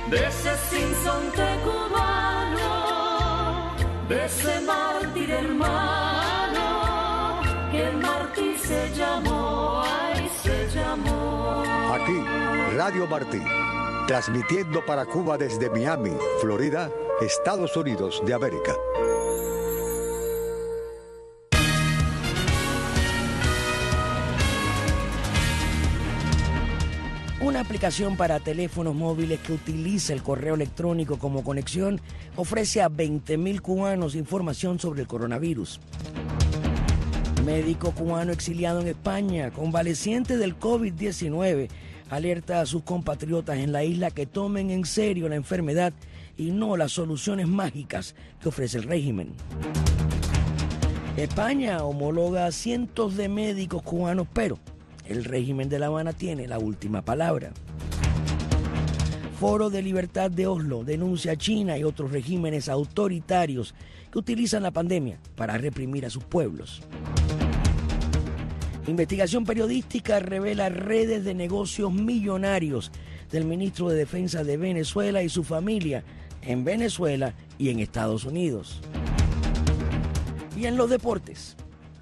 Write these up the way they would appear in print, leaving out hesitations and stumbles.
de ese sinsonte cubano, de ese mártir hermano, que el mártir se llamó, ay, se llamó. Aquí, Radio Martí, transmitiendo para Cuba desde Miami, Florida, Estados Unidos de América. Una aplicación para teléfonos móviles que utiliza el correo electrónico como conexión ofrece a 20.000 cubanos información sobre el coronavirus. Médico cubano exiliado en España, convaleciente del COVID-19, alerta a sus compatriotas en la isla que tomen en serio la enfermedad y no las soluciones mágicas que ofrece el régimen. España homologa a cientos de médicos cubanos, pero el régimen de La Habana tiene la última palabra. Foro de Libertad de Oslo denuncia a China y otros regímenes autoritarios que utilizan la pandemia para reprimir a sus pueblos. Investigación periodística revela redes de negocios millonarios del ministro de Defensa de Venezuela y su familia en Venezuela y en Estados Unidos. Y en los deportes.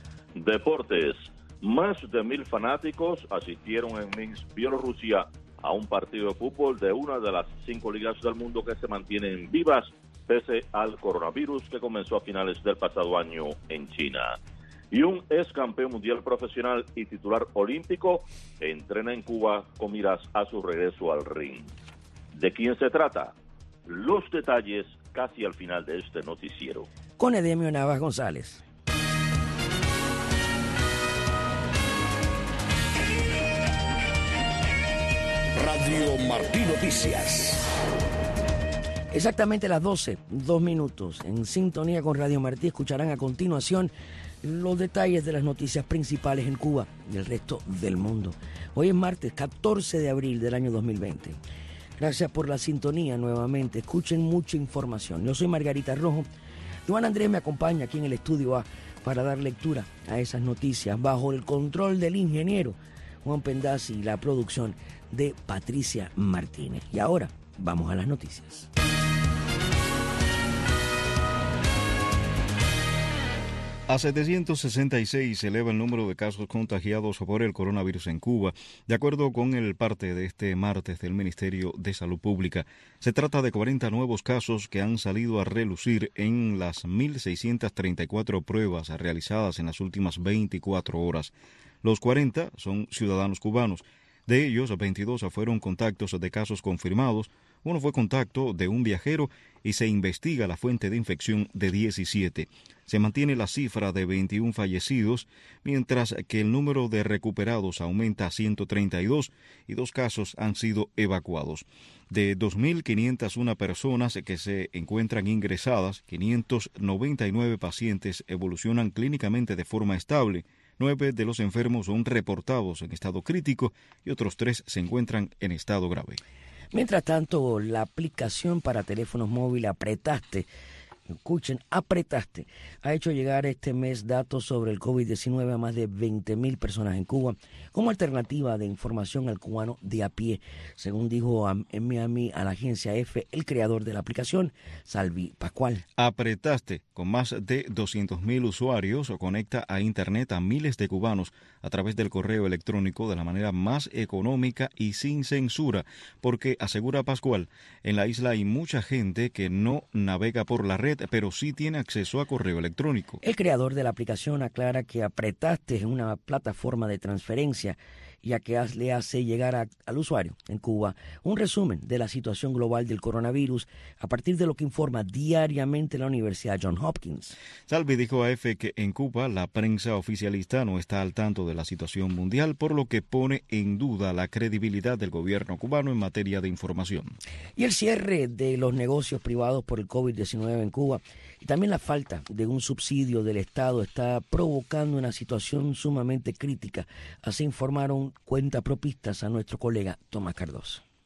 Más de 1,000 fanáticos asistieron en Minsk, Bielorrusia, a un partido de fútbol de una de las 5 ligas del mundo que se mantienen vivas pese al coronavirus que comenzó a finales del pasado año en China. Y un ex campeón mundial profesional y titular olímpico entrena en Cuba con miras a su regreso al ring. ¿De quién se trata? Los detalles casi al final de este noticiero. Con Edemio Navas González. Radio Martí Noticias. Exactamente las 12, 2 minutos. En sintonía con Radio Martí escucharán a continuación los detalles de las noticias principales en Cuba y el resto del mundo. Hoy es martes 14 de abril del año 2020. Gracias por la sintonía nuevamente. Escuchen mucha información. Yo soy Margarita Rojo. Juan Andrés me acompaña aquí en el estudio A para dar lectura a esas noticias bajo el control del ingeniero Juan Pendazzi y la producción de Patricia Martínez. Y ahora vamos a las noticias. A 766 se eleva el número de casos contagiados por el coronavirus en Cuba, de acuerdo con el parte de este martes del Ministerio de Salud Pública. Se trata de 40 nuevos casos que han salido a relucir en las 1.634 pruebas realizadas en las últimas 24 horas. Los 40 son ciudadanos cubanos. De ellos, 22 fueron contactos de casos confirmados, uno fue contacto de un viajero y se investiga la fuente de infección de 17. Se mantiene la cifra de 21 fallecidos, mientras que el número de recuperados aumenta a 132 y 2 casos han sido evacuados. De 2.501 personas que se encuentran ingresadas, 599 pacientes evolucionan clínicamente de forma estable. 9 de los enfermos son reportados en estado crítico y otros 3 se encuentran en estado grave. Mientras tanto, la aplicación para teléfonos móviles Apretaste ha hecho llegar este mes datos sobre el COVID-19 a más de 20.000 personas en Cuba como alternativa de información al cubano de a pie, según dijo en Miami a la agencia EFE el creador de la aplicación, Salvi Pascual. Apretaste, con más de 200.000 usuarios, conecta a Internet a miles de cubanos a través del correo electrónico de la manera más económica y sin censura, porque, asegura Pascual, en la isla hay mucha gente que no navega por la red, pero sí tiene acceso a correo electrónico. El creador de la aplicación aclara que Apretaste es una plataforma de transferencia, ya que le hace llegar al usuario en Cuba un resumen de la situación global del coronavirus a partir de lo que informa diariamente la Universidad Johns Hopkins. Salvi dijo a EFE que en Cuba la prensa oficialista no está al tanto de la situación mundial, por lo que pone en duda la credibilidad del gobierno cubano en materia de información. Y el cierre de los negocios privados por el COVID-19 en Cuba y también la falta de un subsidio del Estado está provocando una situación sumamente crítica, así informaron cuentapropistas a nuestro colega Tomás Cardoso.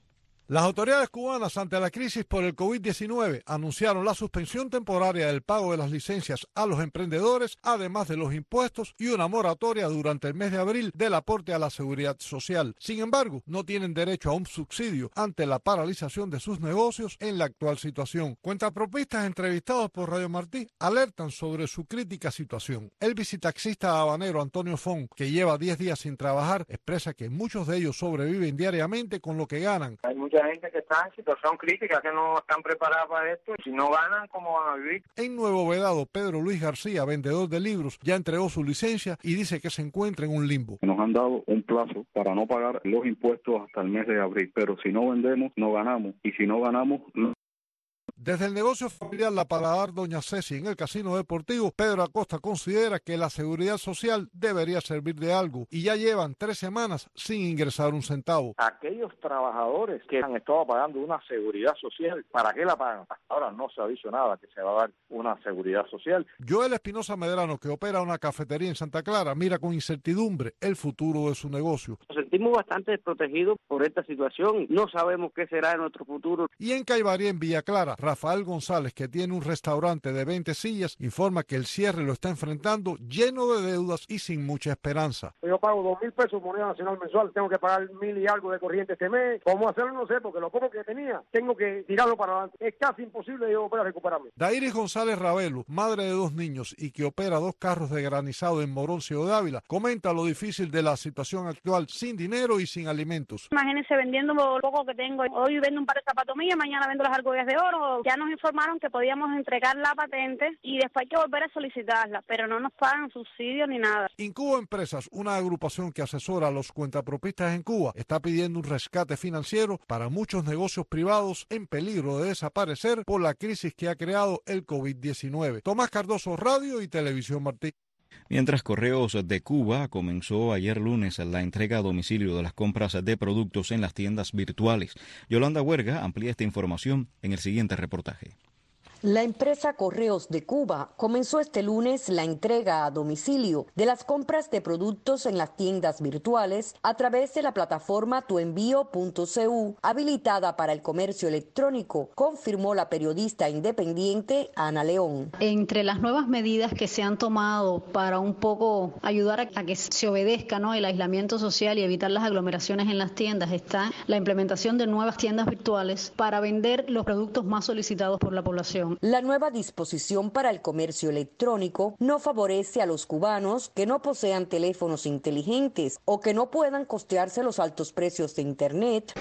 Las autoridades cubanas ante la crisis por el COVID-19 anunciaron la suspensión temporaria del pago de las licencias a los emprendedores, además de los impuestos, y una moratoria durante el mes de abril del aporte a la seguridad social. Sin embargo, no tienen derecho a un subsidio ante la paralización de sus negocios en la actual situación. Cuentapropistas entrevistados por Radio Martí alertan sobre su crítica situación. El bicitaxista habanero Antonio Fon, que lleva 10 días sin trabajar, expresa que muchos de ellos sobreviven diariamente con lo que ganan. Hay mucha gente que está en situación crítica, que no están preparadas para esto. Si no ganan, ¿cómo van a vivir? En Nuevo Vedado, Pedro Luis García, vendedor de libros, ya entregó su licencia y dice que se encuentra en un limbo. Nos han dado un plazo para no pagar los impuestos hasta el mes de abril, pero si no vendemos, no ganamos, y si no ganamos, no. Desde el negocio familiar La Paladar Doña Ceci en el casino deportivo, Pedro Acosta considera que la seguridad social debería servir de algo y ya llevan 3 semanas sin ingresar un centavo. Aquellos trabajadores que han estado pagando una seguridad social, ¿para qué la pagan? Hasta ahora no se ha dicho nada que se va a dar una seguridad social. Joel Espinosa Medrano, que opera una cafetería en Santa Clara, mira con incertidumbre el futuro de su negocio. Nos sentimos bastante desprotegidos por esta situación. No sabemos qué será de nuestro futuro. Y en Caibarí, en Villa Clara, Rafael González, que tiene un restaurante de 20 sillas, informa que el cierre lo está enfrentando lleno de deudas y sin mucha esperanza. Yo pago 2.000 pesos moneda nacional mensual, tengo que pagar 1.000 y algo de corriente este mes. ¿Cómo hacerlo? No sé, porque lo poco que tenía tengo que tirarlo para adelante. Es casi imposible yo poder recuperarme. Dairis González Ravelo, madre de 2 niños y que opera 2 carros de granizado en Morón, Ciudad de Ávila, comenta lo difícil de la situación actual, sin dinero y sin alimentos. Imagínense vendiendo lo poco que tengo. Hoy vendo un par de zapatos míos, mañana vendo las argollas de oro. Ya nos informaron que podíamos entregar la patente y después hay que volver a solicitarla, pero no nos pagan subsidio ni nada. Incubo Empresas, una agrupación que asesora a los cuentapropistas en Cuba, está pidiendo un rescate financiero para muchos negocios privados en peligro de desaparecer por la crisis que ha creado el COVID-19. Tomás Cardoso, Radio y Televisión Martí. Mientras Correos de Cuba comenzó ayer lunes la entrega a domicilio de las compras de productos en las tiendas virtuales. Yolanda Huerga amplía esta información en el siguiente reportaje. La empresa Correos de Cuba comenzó este lunes la entrega a domicilio de las compras de productos en las tiendas virtuales a través de la plataforma tuenvío.cu, habilitada para el comercio electrónico, confirmó la periodista independiente Ana León. Entre las nuevas medidas que se han tomado para un poco ayudar a que se obedezca, ¿no?, el aislamiento social y evitar las aglomeraciones en las tiendas, está la implementación de nuevas tiendas virtuales para vender los productos más solicitados por la población. La nueva disposición para el comercio electrónico no favorece a los cubanos que no posean teléfonos inteligentes o que no puedan costearse los altos precios de Internet.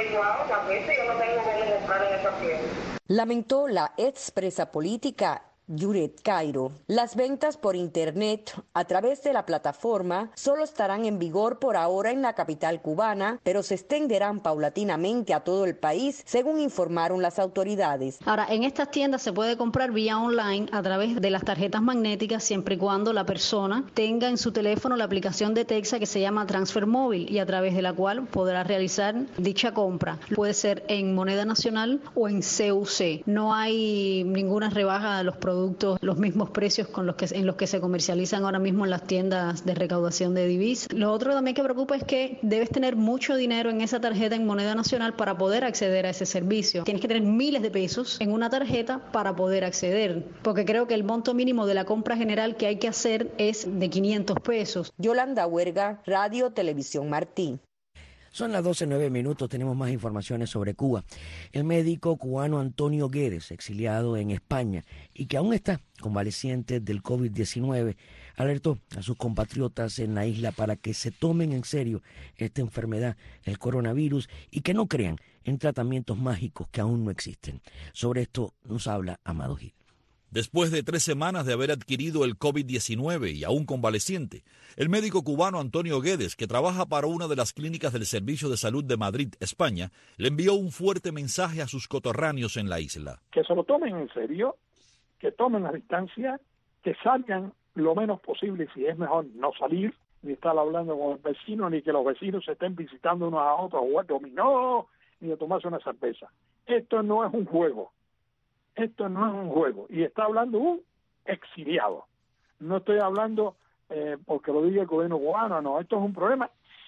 Lamentó la expresa política Yuret Cairo. Las ventas por Internet a través de la plataforma solo estarán en vigor por ahora en la capital cubana, pero se extenderán paulatinamente a todo el país, según informaron las autoridades. Ahora, en estas tiendas se puede comprar vía online a través de las tarjetas magnéticas, siempre y cuando la persona tenga en su teléfono la aplicación de Texa que se llama Transfer Móvil y a través de la cual podrá realizar dicha compra. Puede ser en moneda nacional o en CUC. No hay ninguna rebaja de los productos, los mismos precios en los que se comercializan ahora mismo en las tiendas de recaudación de divisas. Lo otro también que preocupa es que debes tener mucho dinero en esa tarjeta en moneda nacional para poder acceder a ese servicio. Tienes que tener miles de pesos en una tarjeta para poder acceder, porque creo que el monto mínimo de la compra general que hay que hacer es de 500 pesos. Yolanda Huerga, Radio Televisión Martí. Son las 12:09, tenemos más informaciones sobre Cuba. El médico cubano Antonio Guedes, exiliado en España y que aún está convaleciente del COVID-19, alertó a sus compatriotas en la isla para que se tomen en serio esta enfermedad, el coronavirus, y que no crean en tratamientos mágicos que aún no existen. Sobre esto nos habla Amado Gil. Después de 3 semanas de haber adquirido el COVID-19 y aún convaleciente, el médico cubano Antonio Guedes, que trabaja para una de las clínicas del Servicio de Salud de Madrid, España, le envió un fuerte mensaje a sus coterráneos en la isla. Que se lo tomen en serio, que tomen la distancia, que salgan lo menos posible, si es mejor no salir, ni estar hablando con el vecino, ni que los vecinos se estén visitando unos a otros, a jugar dominó, ni a tomarse una cerveza. Esto no es un juego. Esto no es un juego. Y está hablando un exiliado. No estoy hablando porque lo diga el gobierno cubano, no. Esto es un problema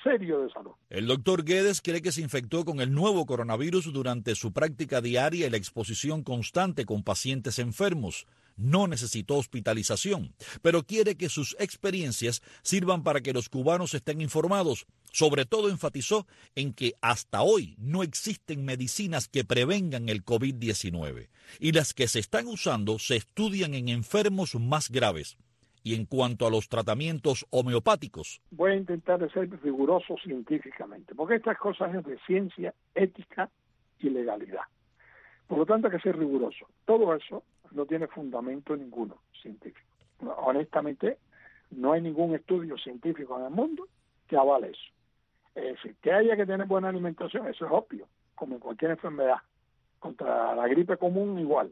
serio de salud. El doctor Guedes cree que se infectó con el nuevo coronavirus durante su práctica diaria y la exposición constante con pacientes enfermos. No necesitó hospitalización, pero quiere que sus experiencias sirvan para que los cubanos estén informados. Sobre todo enfatizó en que hasta hoy no existen medicinas que prevengan el COVID-19 y las que se están usando se estudian en enfermos más graves. Y en cuanto a los tratamientos homeopáticos, voy a intentar ser riguroso científicamente, porque estas cosas es de ciencia, ética y legalidad. Por lo tanto hay que ser riguroso. Todo eso no tiene fundamento ninguno científico. Honestamente, no hay ningún estudio científico en el mundo que avale eso. Es decir, que haya que tener buena alimentación, eso es obvio, como en cualquier enfermedad. Contra la gripe común igual.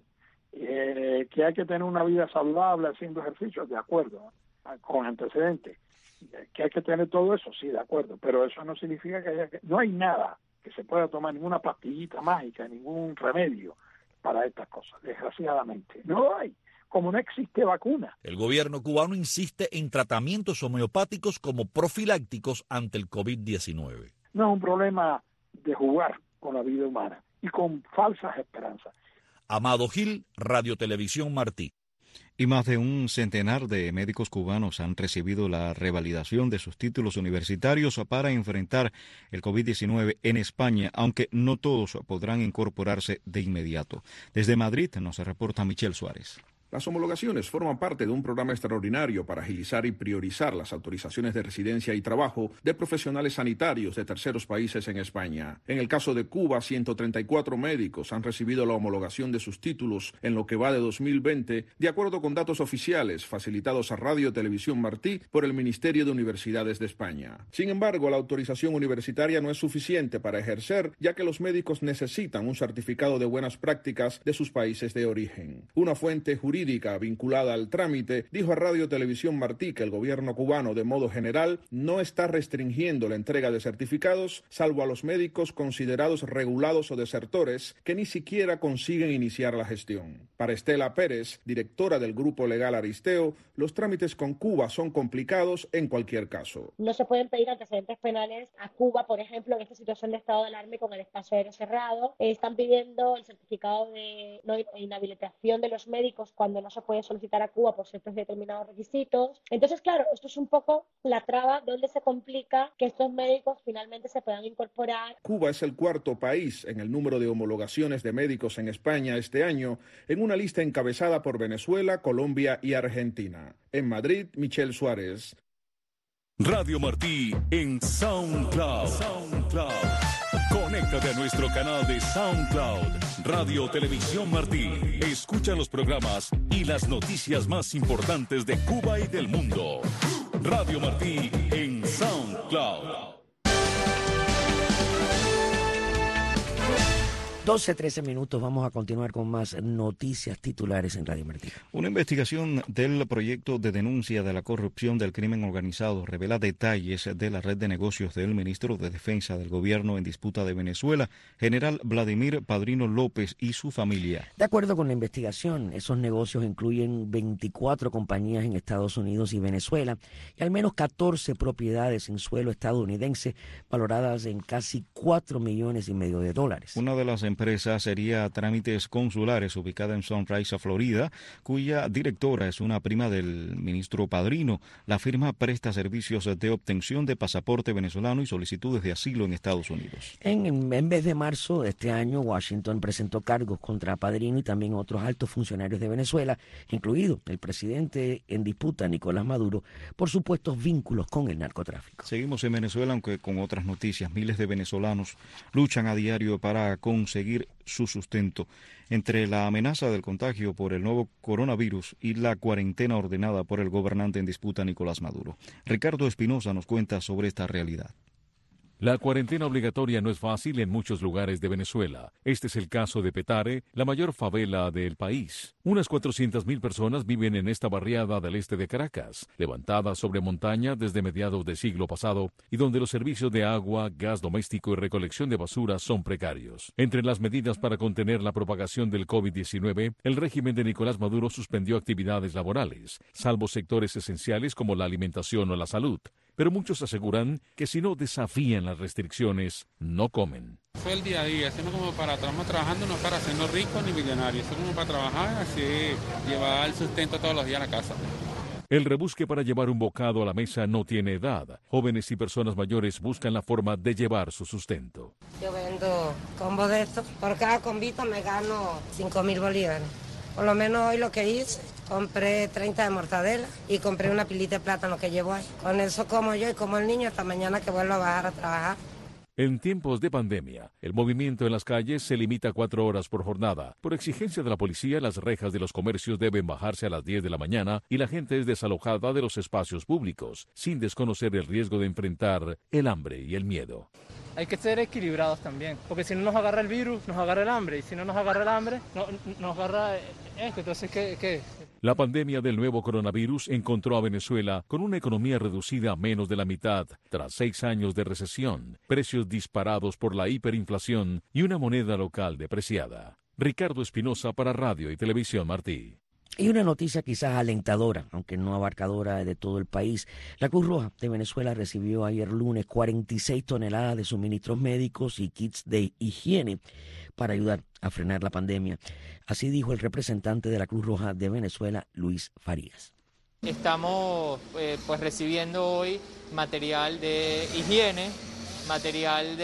Que hay que tener una vida saludable haciendo ejercicio, de acuerdo, con antecedentes. Que hay que tener todo eso, sí, de acuerdo, pero eso no significa que no hay nada que se pueda tomar, ninguna pastillita mágica, ningún remedio para estas cosas, desgraciadamente. No lo hay, como no existe vacuna. El gobierno cubano insiste en tratamientos homeopáticos como profilácticos ante el COVID-19. No es un problema de jugar con la vida humana y con falsas esperanzas. Amado Gil, Radio Televisión Martí. Y más de un centenar de médicos cubanos han recibido la revalidación de sus títulos universitarios para enfrentar el COVID-19 en España, aunque no todos podrán incorporarse de inmediato. Desde Madrid nos reporta Michelle Suárez. Las homologaciones forman parte de un programa extraordinario para agilizar y priorizar las autorizaciones de residencia y trabajo de profesionales sanitarios de terceros países en España. En el caso de Cuba, 134 médicos han recibido la homologación de sus títulos en lo que va de 2020, de acuerdo con datos oficiales facilitados a Radio Televisión Martí por el Ministerio de Universidades de España. Sin embargo, la autorización universitaria no es suficiente para ejercer, ya que los médicos necesitan un certificado de buenas prácticas de sus países de origen. Una fuente jurídica vinculada al trámite dijo a Radio Televisión Martí que el gobierno cubano, de modo general, no está restringiendo la entrega de certificados, salvo a los médicos considerados regulados o desertores que ni siquiera consiguen iniciar la gestión. Para Estela Pérez, directora del Grupo Legal Aristeo, los trámites con Cuba son complicados en cualquier caso. No se pueden pedir antecedentes penales a Cuba, por ejemplo, en esta situación de estado de alarma y con el espacio aéreo cerrado. Están pidiendo el certificado de inhabilitación de los médicos cuando no se puede solicitar a Cuba por ciertos determinados requisitos. Entonces, claro, esto es un poco la traba donde se complica que estos médicos finalmente se puedan incorporar. Cuba es el cuarto país en el número de homologaciones de médicos en España este año, en una lista encabezada por Venezuela, Colombia y Argentina. En Madrid, Michelle Suárez. Radio Martí en SoundCloud. Conéctate a nuestro canal de SoundCloud, Radio Televisión Martí. Escucha los programas y las noticias más importantes de Cuba y del mundo. Radio Martí en SoundCloud. 12:13 minutos, vamos a continuar con más noticias titulares en Radio Martí. Una investigación del proyecto de denuncia de la corrupción del crimen organizado revela detalles de la red de negocios del ministro de Defensa del gobierno en disputa de Venezuela, general Vladimir Padrino López y su familia. De acuerdo con la investigación, esos negocios incluyen 24 compañías en Estados Unidos y Venezuela y al menos 14 propiedades en suelo estadounidense valoradas en casi $4,5 millones de dólares. Una de las empresa sería Trámites Consulares, ubicada en Sunrise, Florida, cuya directora es una prima del ministro Padrino. La firma presta servicios de obtención de pasaporte venezolano y solicitudes de asilo en Estados Unidos. En mes de marzo de este año, Washington presentó cargos contra Padrino y también otros altos funcionarios de Venezuela, incluido el presidente en disputa, Nicolás Maduro, por supuestos vínculos con el narcotráfico. Seguimos en Venezuela, aunque con otras noticias. Miles de venezolanos luchan a diario para conseguir su sustento. Entre la amenaza del contagio por el nuevo coronavirus y la cuarentena ordenada por el gobernante en disputa Nicolás Maduro. Ricardo Espinosa nos cuenta sobre esta realidad. La cuarentena obligatoria no es fácil en muchos lugares de Venezuela. Este es el caso de Petare, la mayor favela del país. Unas 400,000 personas viven en esta barriada del este de Caracas, levantada sobre montaña desde mediados del siglo pasado y donde los servicios de agua, gas doméstico y recolección de basura son precarios. Entre las medidas para contener la propagación del COVID-19, el régimen de Nicolás Maduro suspendió actividades laborales, salvo sectores esenciales como la alimentación o la salud. pero muchos aseguran que si no desafían las restricciones, no comen. Fue el día a día, eso no como para estamos trabajando, no para hacernos ricos ni millonarios, eso como para trabajar, así llevar el sustento todos los días a la casa. El rebusque para llevar un bocado a la mesa no tiene edad. Jóvenes y personas mayores buscan la forma de llevar su sustento. Yo vendo combos de estos. Por cada combito me gano 5.000 bolívares. Por lo menos hoy lo que hice, compré 30 de mortadela y compré una pilita de plátano que llevo ahí. Con eso como yo y como el niño hasta mañana que vuelvo a bajar a trabajar. En tiempos de pandemia, el movimiento en las calles se limita a 4 horas por jornada. Por exigencia de la policía, las rejas de los comercios deben bajarse a las 10 de la mañana y la gente es desalojada de los espacios públicos, sin desconocer el riesgo de enfrentar el hambre y el miedo. Hay que ser equilibrados también, porque si no nos agarra el virus, nos agarra el hambre, y si no nos agarra el hambre, nos agarra esto. Entonces, ¿qué? La pandemia del nuevo coronavirus encontró a Venezuela con una economía reducida a menos de la mitad, tras 6 años de recesión, precios disparados por la hiperinflación y una moneda local depreciada. Ricardo Espinosa para Radio y Televisión Martí. Y una noticia quizás alentadora, aunque no abarcadora de todo el país. La Cruz Roja de Venezuela recibió ayer lunes 46 toneladas de suministros médicos y kits de higiene para ayudar a frenar la pandemia. Así dijo el representante de la Cruz Roja de Venezuela, Luis Farías. Estamos recibiendo hoy material de higiene, material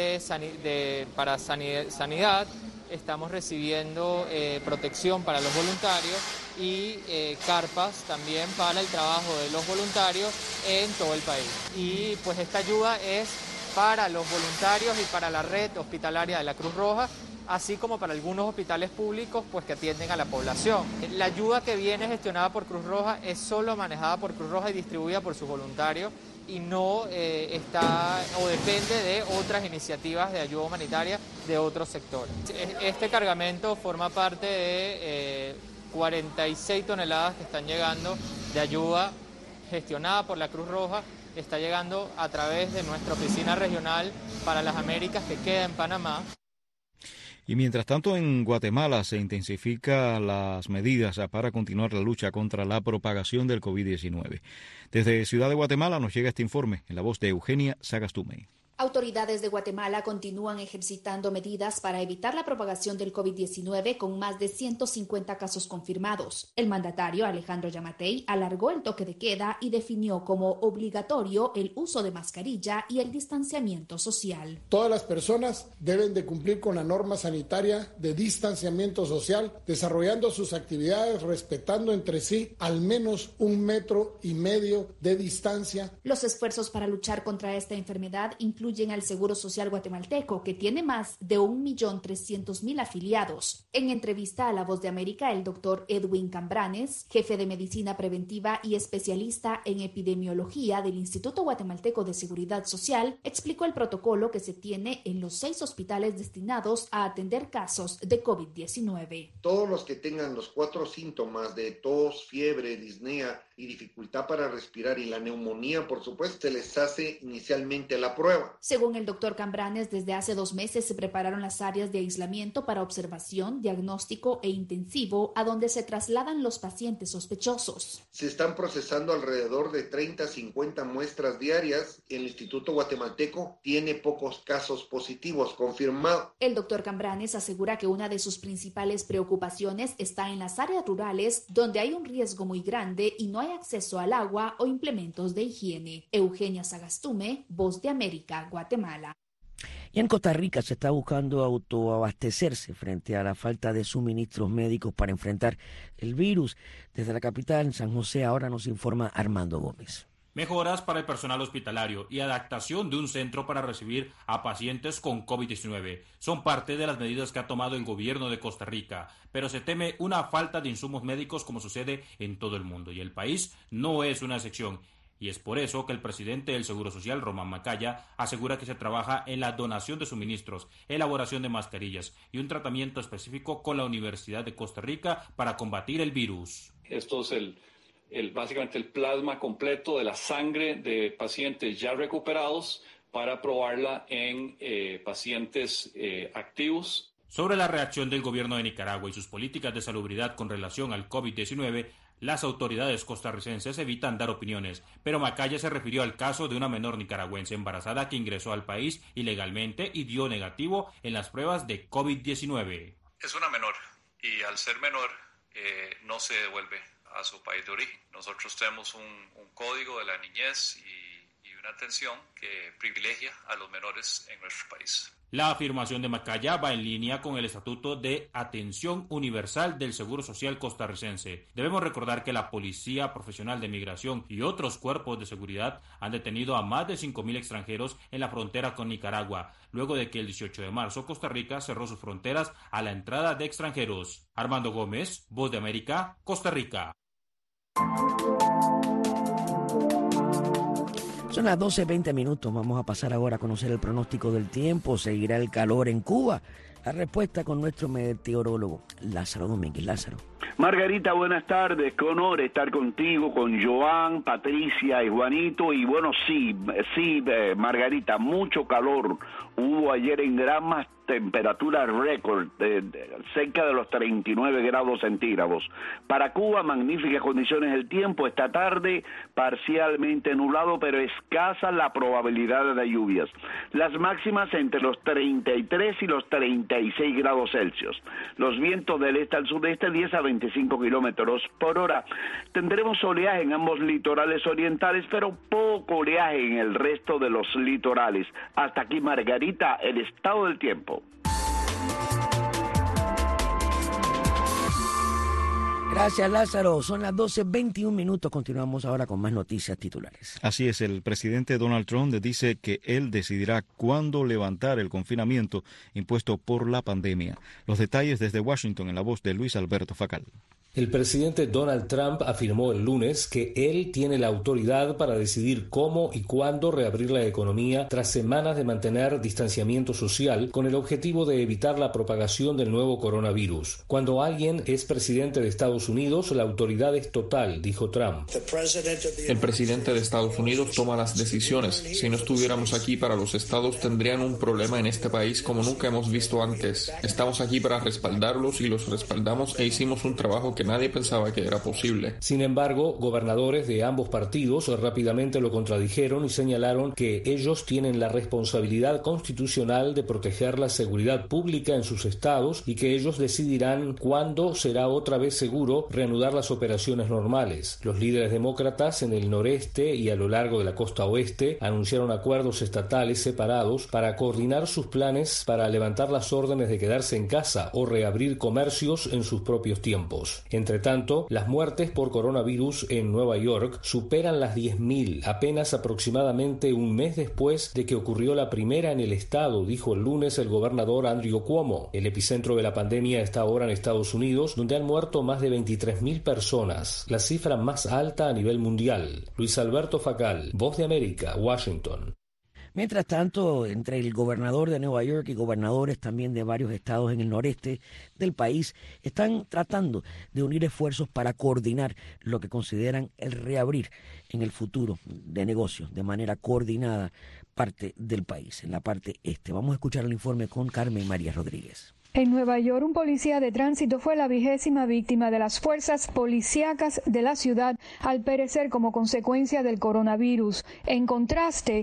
para sanidad. Estamos recibiendo protección para los voluntarios y carpas también para el trabajo de los voluntarios en todo el país. Y pues esta ayuda es para los voluntarios y para la red hospitalaria de la Cruz Roja, así como para algunos hospitales públicos pues que atienden a la población. La ayuda que viene gestionada por Cruz Roja es solo manejada por Cruz Roja y distribuida por sus voluntarios, y no está o depende de otras iniciativas de ayuda humanitaria de otros sectores. Este cargamento forma parte de 46 toneladas que están llegando de ayuda gestionada por la Cruz Roja. Está llegando a través de nuestra oficina regional para las Américas que queda en Panamá. Y mientras tanto, en Guatemala se intensifican las medidas para continuar la lucha contra la propagación del COVID-19. Desde Ciudad de Guatemala nos llega este informe en la voz de Eugenia Sagastume. Autoridades de Guatemala continúan ejercitando medidas para evitar la propagación del COVID-19 con más de 150 casos confirmados. El mandatario Alejandro Yamatei alargó el toque de queda y definió como obligatorio el uso de mascarilla y el distanciamiento social. Todas las personas deben de cumplir con la norma sanitaria de distanciamiento social, desarrollando sus actividades respetando entre sí al menos 1,5 metros de distancia. Los esfuerzos para luchar contra esta enfermedad incluyen al Seguro Social guatemalteco, que tiene más de 1.300.000 afiliados. En entrevista a La Voz de América, el doctor Edwin Cambranes, jefe de Medicina Preventiva y especialista en epidemiología del Instituto Guatemalteco de Seguridad Social, explicó el protocolo que se tiene en los 6 hospitales destinados a atender casos de COVID-19. Todos los que tengan los 4 síntomas de tos, fiebre, disnea y dificultad para respirar y la neumonía, por supuesto, se les hace inicialmente la prueba. Según el doctor Cambranes, desde hace 2 meses se prepararon las áreas de aislamiento para observación, diagnóstico e intensivo, a donde se trasladan los pacientes sospechosos. Se están procesando alrededor de 30 a 50 muestras diarias. El Instituto Guatemalteco tiene pocos casos positivos confirmados. El doctor Cambranes asegura que una de sus principales preocupaciones está en las áreas rurales, donde hay un riesgo muy grande y no hay acceso al agua o implementos de higiene. Eugenia Sagastume, Voz de América, Guatemala. Y en Costa Rica se está buscando autoabastecerse frente a la falta de suministros médicos para enfrentar el virus. Desde la capital, San José, ahora nos informa Armando Gómez. Mejoras para el personal hospitalario y adaptación de un centro para recibir a pacientes con COVID-19 son parte de las medidas que ha tomado el gobierno de Costa Rica, pero se teme una falta de insumos médicos como sucede en todo el mundo, y el país no es una excepción. Y es por eso que el presidente del Seguro Social, Román Macaya, asegura que se trabaja en la donación de suministros, elaboración de mascarillas y un tratamiento específico con la Universidad de Costa Rica para combatir el virus. Esto es básicamente el plasma completo de la sangre de pacientes ya recuperados para probarla en pacientes activos. Sobre la reacción del gobierno de Nicaragua y sus políticas de salubridad con relación al COVID-19, las autoridades costarricenses evitan dar opiniones, pero Macaya se refirió al caso de una menor nicaragüense embarazada que ingresó al país ilegalmente y dio negativo en las pruebas de COVID-19. Es una menor y al ser menor no se devuelve a su país de origen. Nosotros tenemos un código de la niñez y una atención que privilegia a los menores en nuestro país. La afirmación de Macaya va en línea con el Estatuto de Atención Universal del Seguro Social costarricense. Debemos recordar que la Policía Profesional de Migración y otros cuerpos de seguridad han detenido a más de 5.000 extranjeros en la frontera con Nicaragua, luego de que el 18 de marzo Costa Rica cerró sus fronteras a la entrada de extranjeros. Armando Gómez, Voz de América, Costa Rica. Son las 12:20. Vamos a pasar ahora a conocer el pronóstico del tiempo. ¿Seguirá el calor en Cuba? La respuesta con nuestro meteorólogo Lázaro Domínguez. Lázaro. Margarita, buenas tardes. Qué honor estar contigo, con Joan, Patricia y Juanito. Y bueno, sí, Margarita, mucho calor hubo ayer en Granma, temperatura récord, cerca de los 39 grados centígrados. Para Cuba, magníficas condiciones del tiempo. Esta tarde, parcialmente nublado, pero escasa la probabilidad de lluvias. Las máximas entre los 33 y los 36 grados Celsius. Los vientos del este al sudeste, 10 a 25 kilómetros por hora. Tendremos oleaje en ambos litorales orientales, pero poco oleaje en el resto de los litorales. Hasta aquí, Margarita, el estado del tiempo. Gracias, Lázaro. Son las 12:21. Continuamos ahora con más noticias titulares. Así es, el presidente Donald Trump dice que él decidirá cuándo levantar el confinamiento impuesto por la pandemia. Los detalles desde Washington en la voz de Luis Alberto Facal. El presidente Donald Trump afirmó el lunes que él tiene la autoridad para decidir cómo y cuándo reabrir la economía tras semanas de mantener distanciamiento social con el objetivo de evitar la propagación del nuevo coronavirus. Cuando alguien es presidente de Estados Unidos, la autoridad es total, dijo Trump. El presidente de Estados Unidos toma las decisiones. Si no estuviéramos aquí para los estados, tendrían un problema en este país como nunca hemos visto antes. Estamos aquí para respaldarlos y los respaldamos e hicimos un trabajo que nadie pensaba que era posible. Sin embargo, gobernadores de ambos partidos rápidamente lo contradijeron y señalaron que ellos tienen la responsabilidad constitucional de proteger la seguridad pública en sus estados y que ellos decidirán cuándo será otra vez seguro reanudar las operaciones normales. Los líderes demócratas en el noreste y a lo largo de la costa oeste anunciaron acuerdos estatales separados para coordinar sus planes para levantar las órdenes de quedarse en casa o reabrir comercios en sus propios tiempos. Entre tanto, las muertes por coronavirus en Nueva York superan las 10.000, apenas aproximadamente un mes después de que ocurrió la primera en el estado, dijo el lunes el gobernador Andrew Cuomo. El epicentro de la pandemia está ahora en Estados Unidos, donde han muerto más de 23.000 personas, la cifra más alta a nivel mundial. Luis Alberto Facal, Voz de América, Washington. Mientras tanto, entre el gobernador de Nueva York y gobernadores también de varios estados en el noreste del país están tratando de unir esfuerzos para coordinar lo que consideran el reabrir en el futuro de negocios de manera coordinada parte del país, en la parte este. Vamos a escuchar el informe con Carmen María Rodríguez. En Nueva York, un policía de tránsito fue la 20ª víctima de las fuerzas policíacas de la ciudad al perecer como consecuencia del coronavirus. En contraste,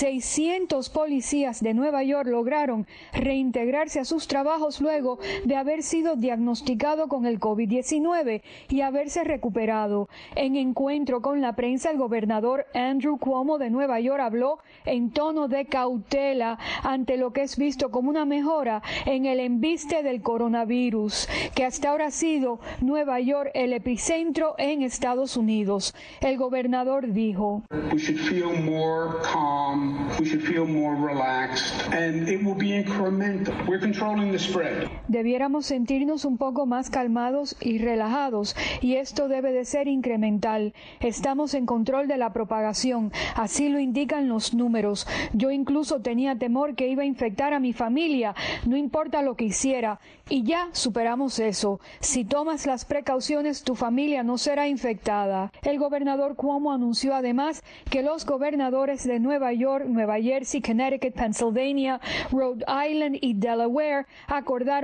600 policías de Nueva York lograron reintegrarse a sus trabajos luego de haber sido diagnosticado con el COVID-19 y haberse recuperado. En encuentro con la prensa, el gobernador Andrew Cuomo de Nueva York habló en tono de cautela ante lo que es visto como una mejora en el embiste del coronavirus, que hasta ahora ha sido Nueva York el epicentro en Estados Unidos. El gobernador dijo: We should feel more calm, we should feel more relaxed, and it will be incremental. We're controlling the spread. Debiéramos sentirnos un poco más calmados y relajados, y esto debe de ser incremental. Estamos en control de la propagación, así lo indican los números. Yo incluso tenía temor que iba a infectar a mi familia, no importa lo que hiciera, y ya superamos eso. Si tomas las precauciones, tu familia no será infectada. El gobernador Cuomo anunció además que los gobernadores de Nueva York, Nueva Jersey, Connecticut, Pennsylvania, Rhode Island y Delaware acordaron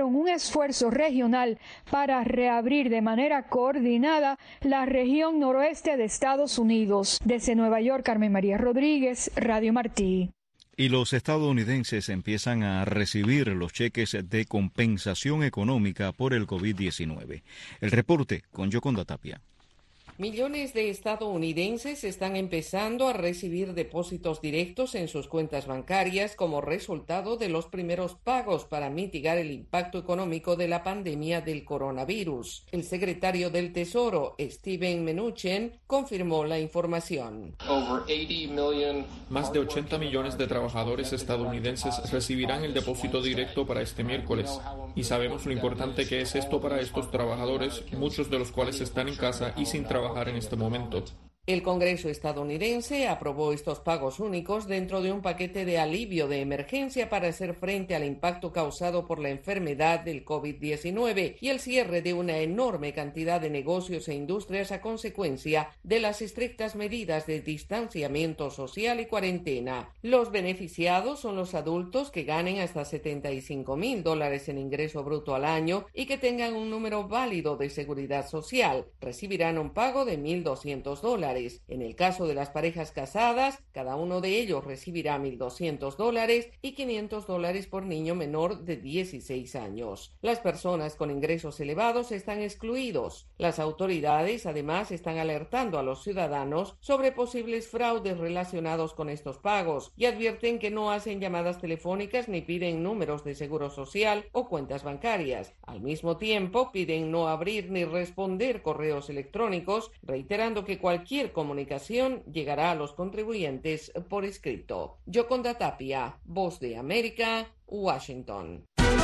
pidieron un esfuerzo regional para reabrir de manera coordinada la región noroeste de Estados Unidos. Desde Nueva York, Carmen María Rodríguez, Radio Martí. Y los estadounidenses empiezan a recibir los cheques de compensación económica por el COVID-19. El reporte con Yoconda Tapia. Millones de estadounidenses están empezando a recibir depósitos directos en sus cuentas bancarias como resultado de los primeros pagos para mitigar el impacto económico de la pandemia del coronavirus. El secretario del Tesoro, Steven Mnuchin, confirmó la información. Más de 80 millones de trabajadores estadounidenses recibirán el depósito directo para este miércoles. Y sabemos lo importante que es esto para estos trabajadores, muchos de los cuales están en casa y sin trabajar en este momento. El Congreso estadounidense aprobó estos pagos únicos dentro de un paquete de alivio de emergencia para hacer frente al impacto causado por la enfermedad del COVID-19 y el cierre de una enorme cantidad de negocios e industrias a consecuencia de las estrictas medidas de distanciamiento social y cuarentena. Los beneficiados son los adultos que ganen hasta $75,000 en ingreso bruto al año y que tengan un número válido de seguridad social. Recibirán un pago de $1,200. En el caso de las parejas casadas, cada uno de ellos recibirá $1,200 y $500 por niño menor de 16 años. Las personas con ingresos elevados están excluidos. Las autoridades además están alertando a los ciudadanos sobre posibles fraudes relacionados con estos pagos y advierten que no hacen llamadas telefónicas ni piden números de seguro social o cuentas bancarias. Al mismo tiempo, piden no abrir ni responder correos electrónicos, reiterando que cualquier comunicación llegará a los contribuyentes por escrito. Yoconda Tapia, Voz de América, Washington.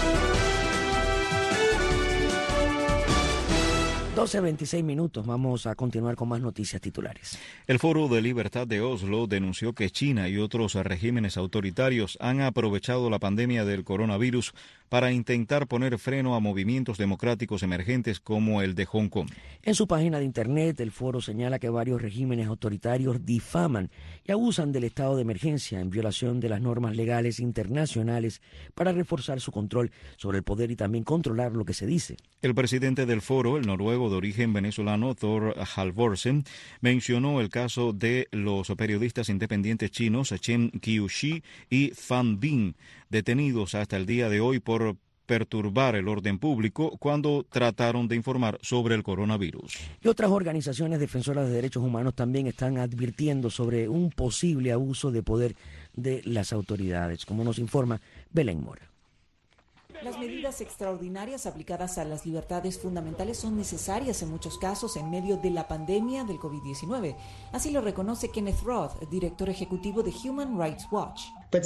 12:26. Vamos a continuar con más noticias titulares. El Foro de Libertad de Oslo denunció que China y otros regímenes autoritarios han aprovechado la pandemia del coronavirus para intentar poner freno a movimientos democráticos emergentes como el de Hong Kong. En su página de internet, el foro señala que varios regímenes autoritarios difaman y abusan del estado de emergencia en violación de las normas legales internacionales para reforzar su control sobre el poder y también controlar lo que se dice. El presidente del foro, el noruego de origen venezolano Thor Halvorsen, mencionó el caso de los periodistas independientes chinos Chen Qiushi y Fan Bing, detenidos hasta el día de hoy por perturbar el orden público cuando trataron de informar sobre el coronavirus. Y otras organizaciones defensoras de derechos humanos también están advirtiendo sobre un posible abuso de poder de las autoridades, como nos informa Belén Mora. Las medidas extraordinarias aplicadas a las libertades fundamentales son necesarias en muchos casos en medio de la pandemia del COVID-19. Así lo reconoce Kenneth Roth, director ejecutivo de Human Rights Watch.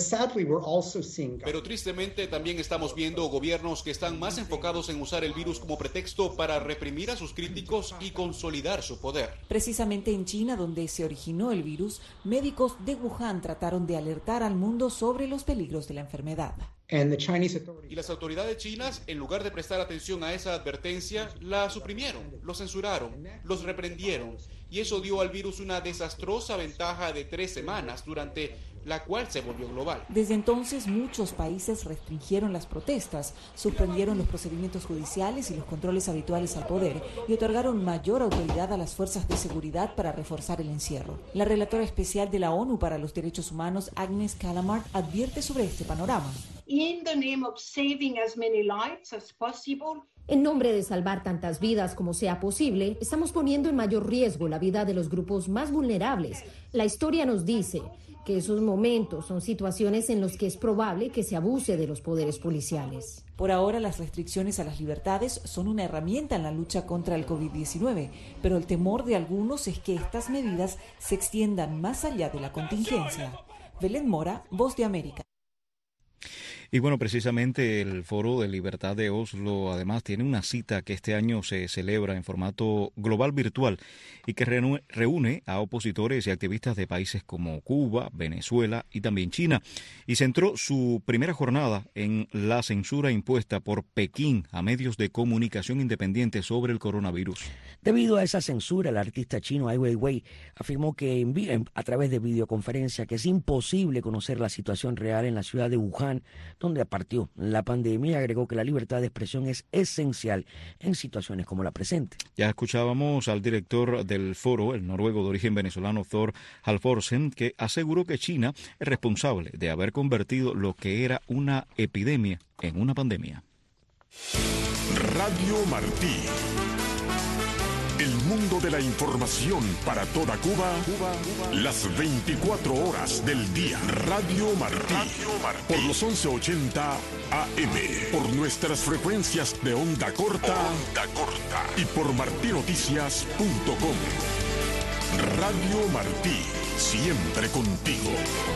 Pero tristemente también estamos viendo gobiernos que están más enfocados en usar el virus como pretexto para reprimir a sus críticos y consolidar su poder. Precisamente en China, donde se originó el virus, médicos de Wuhan trataron de alertar al mundo sobre los peligros de la enfermedad. Y las autoridades chinas, en lugar de prestar atención a esa advertencia, la suprimieron, lo censuraron, los reprendieron. Y eso dio al virus una desastrosa ventaja de 3 semanas, durante la cual se volvió global. Desde entonces, muchos países restringieron las protestas, suspendieron los procedimientos judiciales y los controles habituales al poder y otorgaron mayor autoridad a las fuerzas de seguridad para reforzar el encierro. La relatora especial de la ONU para los Derechos Humanos, Agnes Callamard, advierte sobre este panorama. En nombre de salvar tantas vidas como sea posible, estamos poniendo en mayor riesgo la vida de los grupos más vulnerables. La historia nos dice que esos momentos son situaciones en las que es probable que se abuse de los poderes policiales. Por ahora, las restricciones a las libertades son una herramienta en la lucha contra el COVID-19, pero el temor de algunos es que estas medidas se extiendan más allá de la contingencia. Belén Mora, Voz de América. Y bueno, precisamente el Foro de Libertad de Oslo además tiene una cita que este año se celebra en formato global virtual y que reúne a opositores y activistas de países como Cuba, Venezuela y también China. Y centró su primera jornada en la censura impuesta por Pekín a medios de comunicación independientes sobre el coronavirus. Debido a esa censura, el artista chino Ai Weiwei afirmó que a través de videoconferencia que es imposible conocer la situación real en la ciudad de Wuhan, donde partió la pandemia y agregó que la libertad de expresión es esencial en situaciones como la presente. Ya escuchábamos al director del foro, el noruego de origen venezolano Thor Halvorsen, que aseguró que China es responsable de haber convertido lo que era una epidemia en una pandemia. Radio Martí. El mundo de la información para toda Cuba, las 24 horas del día. Radio Martí. Por los 1180 AM. Por nuestras frecuencias de onda corta. Y por martinoticias.com. Radio Martí. Siempre contigo.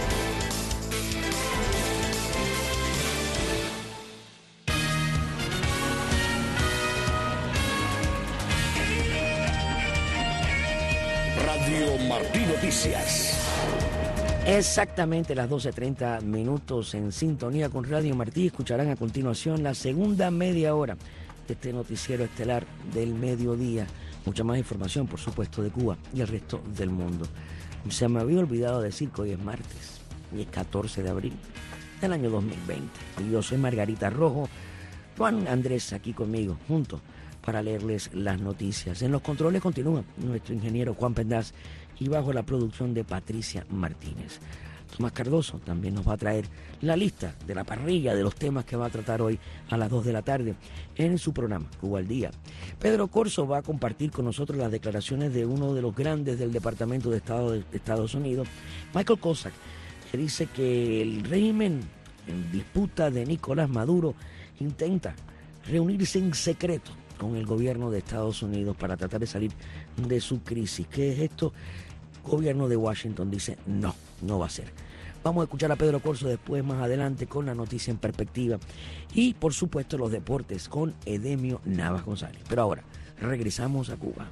Radio Martí Noticias. Exactamente las 12:30 en sintonía con Radio Martí. Escucharán a continuación la segunda media hora de este noticiero estelar del mediodía. Mucha más información, por supuesto, de Cuba y el resto del mundo. Se me había olvidado decir que hoy es martes y es 14 de abril del año 2020. Y yo soy Margarita Rojo, Juan Andrés aquí conmigo, juntos, para leerles las noticias. En los controles continúa nuestro ingeniero Juan Pendaz y bajo la producción de Patricia Martínez. Tomás Cardoso también nos va a traer la lista de la parrilla de los temas que va a tratar hoy a las 2 de la tarde en su programa Cuba al Día. Pedro Corso va a compartir con nosotros las declaraciones de uno de los grandes del Departamento de Estado de Estados Unidos, Michael Cossack, que dice que el régimen en disputa de Nicolás Maduro intenta reunirse en secreto con el gobierno de Estados Unidos para tratar de salir de su crisis. ¿Qué es esto? El gobierno de Washington dice no va a ser. Vamos a escuchar a Pedro Corso después, más adelante, con la noticia en perspectiva. Y, por supuesto, los deportes con Edemio Navas González. Pero ahora, regresamos a Cuba.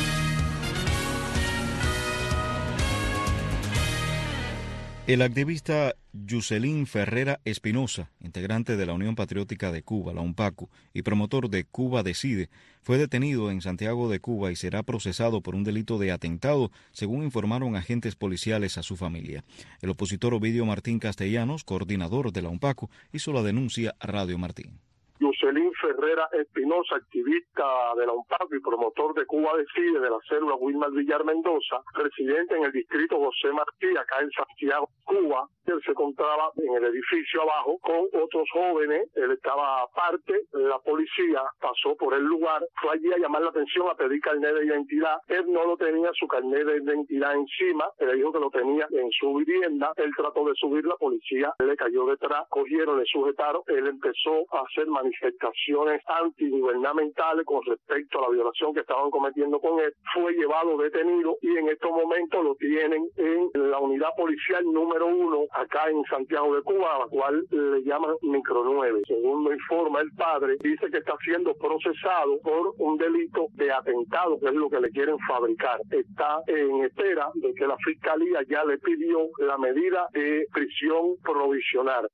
El activista Yuselín Ferrera Espinosa, integrante de la Unión Patriótica de Cuba, la UNPACU, y promotor de Cuba Decide, fue detenido en Santiago de Cuba y será procesado por un delito de atentado, según informaron agentes policiales a su familia. El opositor Ovidio Martín Castellanos, coordinador de la UNPACU, hizo la denuncia a Radio Martín. Yuselín Ferrera Espinosa, activista de la UNPACU y promotor de Cuba Decide de la célula Wilmar Villar Mendoza, residente en el distrito José Martí, acá en Santiago, Cuba. Él se encontraba en el edificio abajo con otros jóvenes, él estaba aparte, la policía pasó por el lugar, fue allí a llamar la atención, a pedir carnet de identidad. Él no lo tenía su carnet de identidad encima, le dijo que lo tenía en su vivienda, él trató de subir, la policía le cayó detrás, cogieron, le sujetaron, él empezó a hacer manifestaciones antigubernamentales con respecto a la violación que estaban cometiendo con él, fue llevado detenido y en estos momentos lo tienen en la unidad policial número 1 acá en Santiago de Cuba, a la cual le llaman Micro 9. Según lo informa el padre, dice que está siendo procesado por un delito de atentado, que es lo que le quieren fabricar. Está en espera de que la fiscalía ya le pidió la medida de prisión provisional.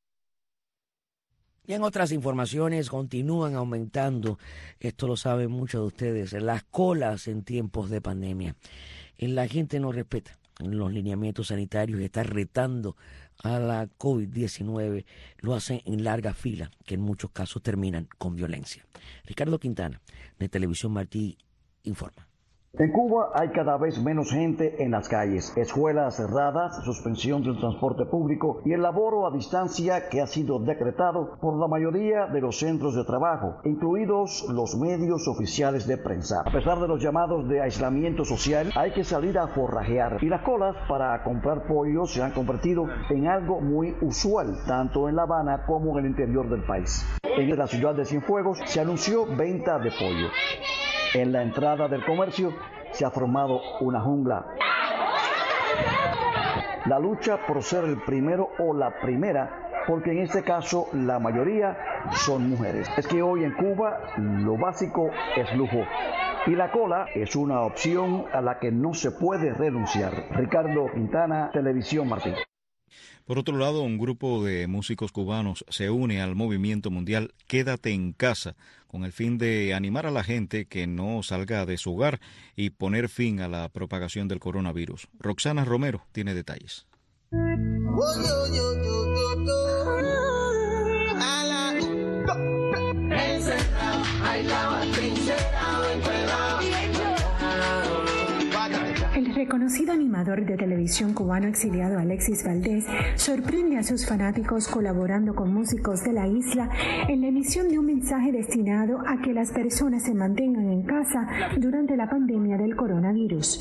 Y en otras informaciones continúan aumentando, esto lo saben muchos de ustedes, las colas en tiempos de pandemia. La gente no respeta los lineamientos sanitarios y está retando a la COVID-19, lo hacen en larga fila, que en muchos casos terminan con violencia. Ricardo Quintana, de Televisión Martí, informa. En Cuba hay cada vez menos gente en las calles, escuelas cerradas, suspensión del transporte público y el laboro a distancia que ha sido decretado por la mayoría de los centros de trabajo, incluidos los medios oficiales de prensa. A pesar de los llamados de aislamiento social, hay que salir a forrajear y las colas para comprar pollo se han convertido en algo muy usual, tanto en La Habana como en el interior del país. En la ciudad de Cienfuegos se anunció venta de pollo. En la entrada del comercio se ha formado una jungla. La lucha por ser el primero o la primera, porque en este caso la mayoría son mujeres. Es que hoy en Cuba lo básico es lujo y la cola es una opción a la que no se puede renunciar. Ricardo Quintana, Televisión Martí. Por otro lado, un grupo de músicos cubanos se une al movimiento mundial Quédate en Casa, con el fin de animar a la gente que no salga de su hogar y poner fin a la propagación del coronavirus. Roxana Romero tiene detalles. El reconocido animador de televisión cubano exiliado Alexis Valdés sorprende a sus fanáticos colaborando con músicos de la isla en la emisión de un mensaje destinado a que las personas se mantengan en casa durante la pandemia del coronavirus.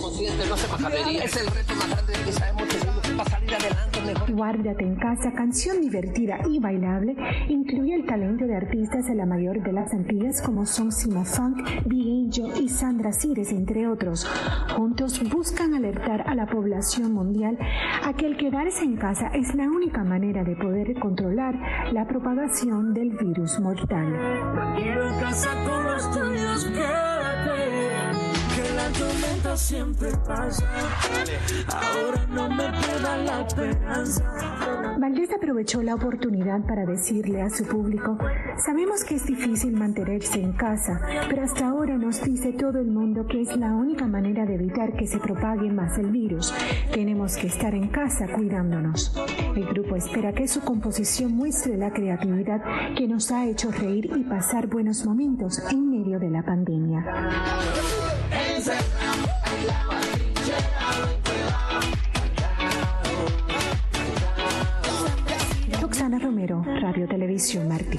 Guárdate en casa, canción divertida y bailable, incluye el talento de artistas de la mayor de las Antillas como son Sima Funk, Big Angel y Sandra Cires, entre otros. Juntos buscan alertar a la población mundial a que el quedarse en casa es la única manera de poder controlar la propagación del virus mortal. Quiero en casa con los tuyos, quédate, que la tormenta siempre pasa. Ahora no me pierda la esperanza. Valdés aprovechó la oportunidad para decirle a su público: sabemos que es difícil mantenerse en casa, pero hasta ahora nos dice todo el mundo que es la única manera de evitar que se propague más el virus. Tenemos que estar en casa cuidándonos. El grupo espera que su composición muestre la creatividad que nos ha hecho reír y pasar buenos momentos en medio de la pandemia. Roxana Romero, Radio Televisión Martí.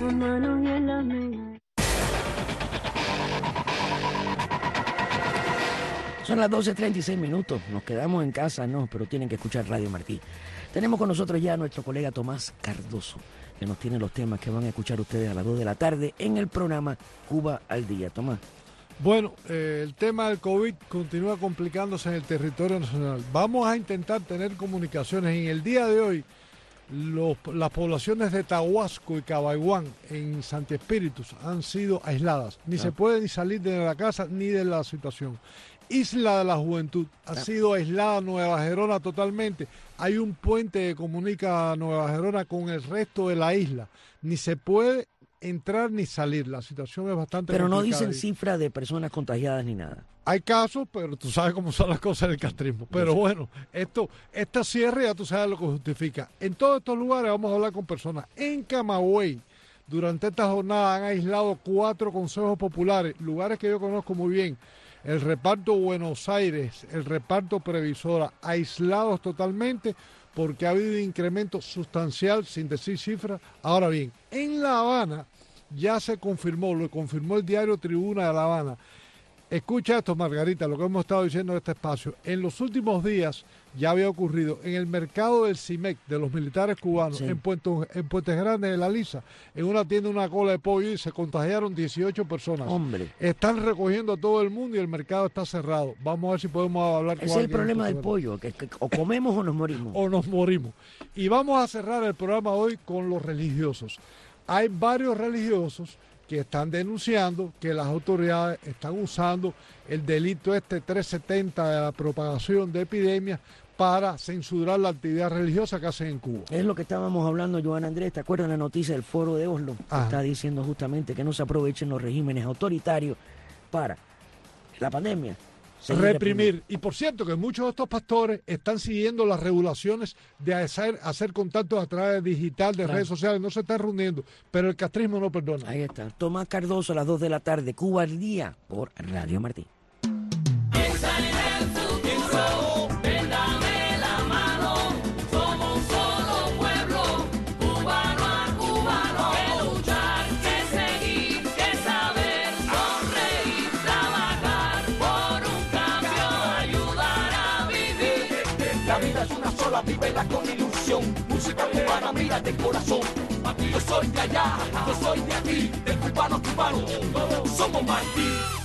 Son las 12:36 minutos. Nos quedamos en casa, no, pero tienen que escuchar Radio Martí. Tenemos con nosotros ya a nuestro colega Tomás Cardoso, que nos tiene los temas que van a escuchar ustedes a las 2 de la tarde en el programa Cuba al Día. Tomás. Bueno, el tema del COVID continúa complicándose en el territorio nacional. Vamos a intentar tener comunicaciones. En el día de hoy, las poblaciones de Tahuasco y Cabaiguán en Santi Espíritus han sido aisladas. Ni se puede ni salir de la casa ni de la situación. Isla de la Juventud ha sido aislada, Nueva Gerona totalmente. Hay un puente que comunica a Nueva Gerona con el resto de la isla. Ni se puede entrar ni salir. La situación es bastante complicada. Pero no dicen cifras de personas contagiadas ni nada. Hay casos, pero tú sabes cómo son las cosas del castrismo. Pero bueno, esta cierre ya tú sabes lo que justifica. En todos estos lugares vamos a hablar con personas. En Camagüey, durante esta jornada han aislado 4 consejos populares, lugares que yo conozco muy bien. El reparto Buenos Aires, el reparto Previsora, aislados totalmente porque ha habido un incremento sustancial, sin decir cifras. Ahora bien, en La Habana ya se confirmó, lo confirmó el diario Tribuna de La Habana. Escucha esto, Margarita, lo que hemos estado diciendo en este espacio. En los últimos días ya había ocurrido en el mercado del CIMEC, de los militares cubanos, sí, en Puentes Grandes de La Lisa, en una tienda, una cola de pollo, y se contagiaron 18 personas. Hombre. Están recogiendo a todo el mundo y el mercado está cerrado. Vamos a ver si podemos hablar con alguien. Ese es el problema del pollo, que o comemos o nos morimos. O nos morimos. Y vamos a cerrar el programa hoy con los religiosos. Hay varios religiosos que están denunciando que las autoridades están usando el delito 370 de la propagación de epidemias para censurar la actividad religiosa que hacen en Cuba. Es lo que estábamos hablando, Joan Andrés. ¿Te acuerdas la noticia del Foro de Oslo? Está diciendo justamente que no se aprovechen los regímenes autoritarios para la pandemia. Reprimir. Y por cierto que muchos de estos pastores están siguiendo las regulaciones de hacer contactos a través digital, de redes sociales, no se están reuniendo, pero el castrismo no perdona. Ahí está. Tomás Cardoso a las 2 de la tarde, Cuba al Día, por Radio Martí. Vívela con ilusión, música cubana, mira de corazón. Yo soy de allá, yo soy de aquí, del cubano cubano, todos somos Martí.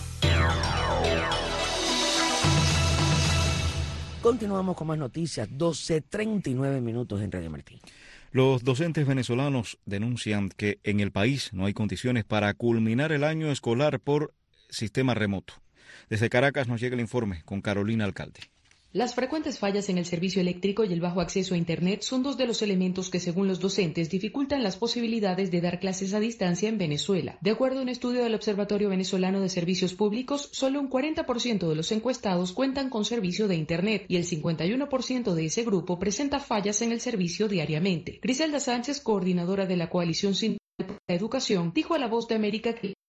Continuamos con más noticias, 12:39 minutos en Radio Martí. Los docentes venezolanos denuncian que en el país no hay condiciones para culminar el año escolar por sistema remoto. Desde Caracas nos llega el informe con Carolina Alcalde. Las frecuentes fallas en el servicio eléctrico y el bajo acceso a Internet son dos de los elementos que, según los docentes, dificultan las posibilidades de dar clases a distancia en Venezuela. De acuerdo a un estudio del Observatorio Venezolano de Servicios Públicos, solo un 40% de los encuestados cuentan con servicio de Internet y el 51% de ese grupo presenta fallas en el servicio diariamente. Griselda Sánchez, coordinadora de la Coalición Sindical por la Educación, dijo a La Voz de América que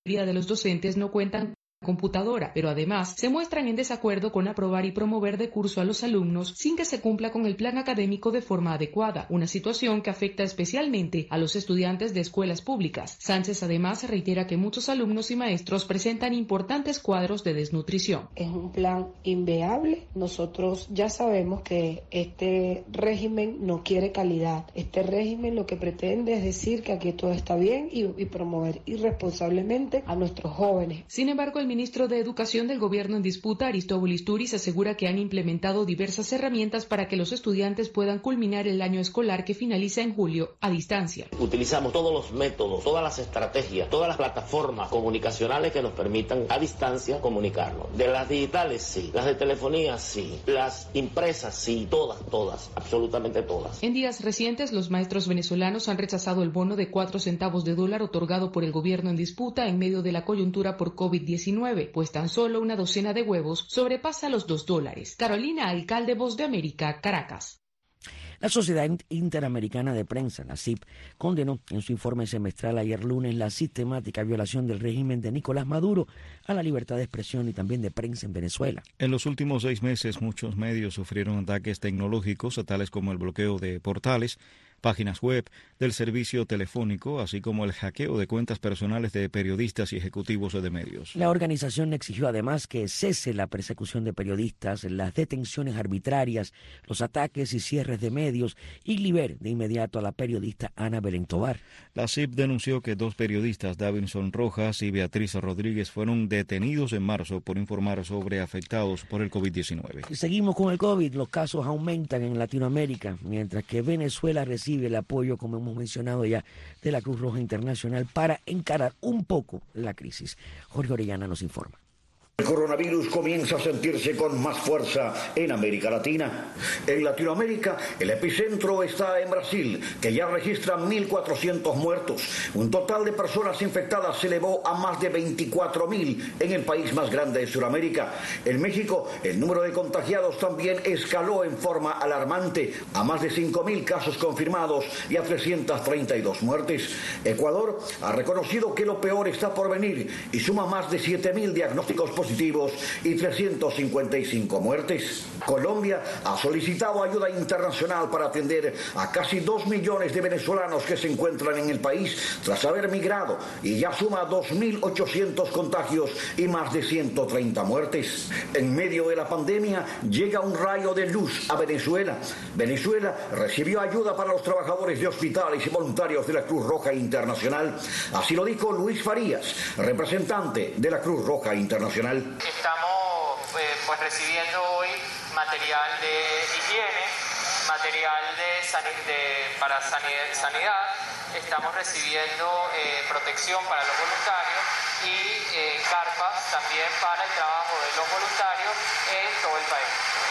de los docentes no cuentan computadora, pero además se muestran en desacuerdo con aprobar y promover de curso a los alumnos sin que se cumpla con el plan académico de forma adecuada, una situación que afecta especialmente a los estudiantes de escuelas públicas. Sánchez además reitera que muchos alumnos y maestros presentan importantes cuadros de desnutrición. Es un plan inviable. Nosotros ya sabemos que este régimen no quiere calidad. Este régimen lo que pretende es decir que aquí todo está bien y promover irresponsablemente a nuestros jóvenes. Sin embargo, el ministro de Educación del gobierno en disputa, Aristóbulo Turiz, asegura que han implementado diversas herramientas para que los estudiantes puedan culminar el año escolar que finaliza en julio a distancia. Utilizamos todos los métodos, todas las estrategias, todas las plataformas comunicacionales que nos permitan a distancia comunicarnos. De las digitales sí, las de telefonía sí, las impresas sí, todas, absolutamente todas. En días recientes, los maestros venezolanos han rechazado el bono de 4 centavos de dólar otorgado por el gobierno en disputa en medio de la coyuntura por COVID-19. Pues tan solo una docena de huevos sobrepasa los $2. Carolina Alcalde, Voz de América, Caracas. La Sociedad Interamericana de Prensa, la SIP, condenó en su informe semestral ayer lunes la sistemática violación del régimen de Nicolás Maduro a la libertad de expresión y también de prensa en Venezuela. En los últimos 6 meses, muchos medios sufrieron ataques tecnológicos, tales como el bloqueo de portales, páginas web, del servicio telefónico, así como el hackeo de cuentas personales de periodistas y ejecutivos de medios. La organización exigió además que cese la persecución de periodistas, las detenciones arbitrarias, los ataques y cierres de medios y libere de inmediato a la periodista Ana Belén Tovar. La CIP denunció que 2 periodistas, Davinson Rojas y Beatriz Rodríguez, fueron detenidos en marzo por informar sobre afectados por el COVID-19. Seguimos con el COVID. Los casos aumentan en Latinoamérica, mientras que Venezuela recibe el apoyo, como hemos mencionado ya, de la Cruz Roja Internacional para encarar un poco la crisis. Jorge Orellana nos informa. El coronavirus comienza a sentirse con más fuerza en América Latina. En Latinoamérica, el epicentro está en Brasil, que ya registra 1.400 muertos. Un total de personas infectadas se elevó a más de 24.000 en el país más grande de Sudamérica. En México, el número de contagiados también escaló en forma alarmante, a más de 5.000 casos confirmados y a 332 muertes. Ecuador ha reconocido que lo peor está por venir y suma más de 7.000 diagnósticos positivos y 355 muertes. Colombia ha solicitado ayuda internacional para atender a casi 2 millones de venezolanos que se encuentran en el país tras haber migrado y ya suma 2.800 contagios y más de 130 muertes. En medio de la pandemia llega un rayo de luz a Venezuela. Venezuela recibió ayuda para los trabajadores de hospitales y voluntarios de la Cruz Roja Internacional. Así lo dijo Luis Farías, representante de la Cruz Roja Internacional. Estamos recibiendo hoy material de higiene, material para sanidad, estamos recibiendo protección para los voluntarios y carpas también para el trabajo de los voluntarios en todo el país.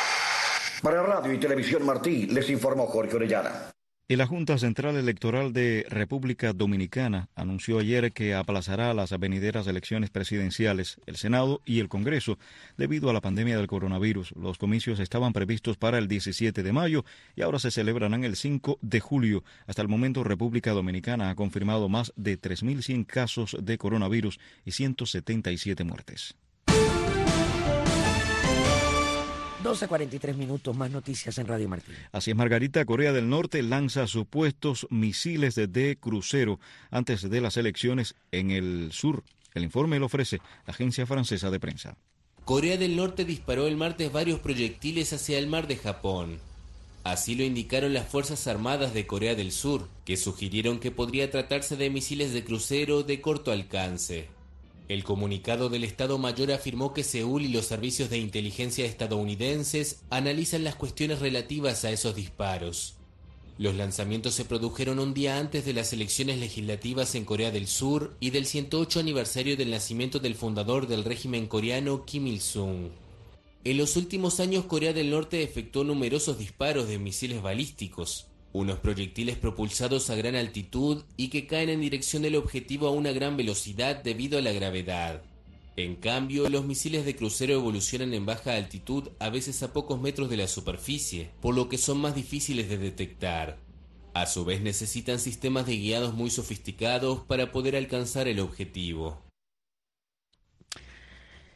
Para Radio y Televisión Martí, les informó Jorge Orellana. Y la Junta Central Electoral de República Dominicana anunció ayer que aplazará las venideras elecciones presidenciales, el Senado y el Congreso debido a la pandemia del coronavirus. Los comicios estaban previstos para el 17 de mayo y ahora se celebrarán el 5 de julio. Hasta el momento, República Dominicana ha confirmado más de 3.100 casos de coronavirus y 177 muertes. 12:43, más noticias en Radio Martí. Así es, Margarita. Corea del Norte lanza supuestos misiles de crucero antes de las elecciones en el sur. El informe lo ofrece la agencia francesa de prensa. Corea del Norte disparó el martes varios proyectiles hacia el mar de Japón. Así lo indicaron las Fuerzas Armadas de Corea del Sur, que sugirieron que podría tratarse de misiles de crucero de corto alcance. El comunicado del Estado Mayor afirmó que Seúl y los servicios de inteligencia estadounidenses analizan las cuestiones relativas a esos disparos. Los lanzamientos se produjeron un día antes de las elecciones legislativas en Corea del Sur y del 108 aniversario del nacimiento del fundador del régimen coreano, Kim Il-sung. En los últimos años, Corea del Norte efectuó numerosos disparos de misiles balísticos, unos proyectiles propulsados a gran altitud y que caen en dirección del objetivo a una gran velocidad debido a la gravedad. En cambio, los misiles de crucero evolucionan en baja altitud, a veces a pocos metros de la superficie, por lo que son más difíciles de detectar. A su vez, necesitan sistemas de guiados muy sofisticados para poder alcanzar el objetivo.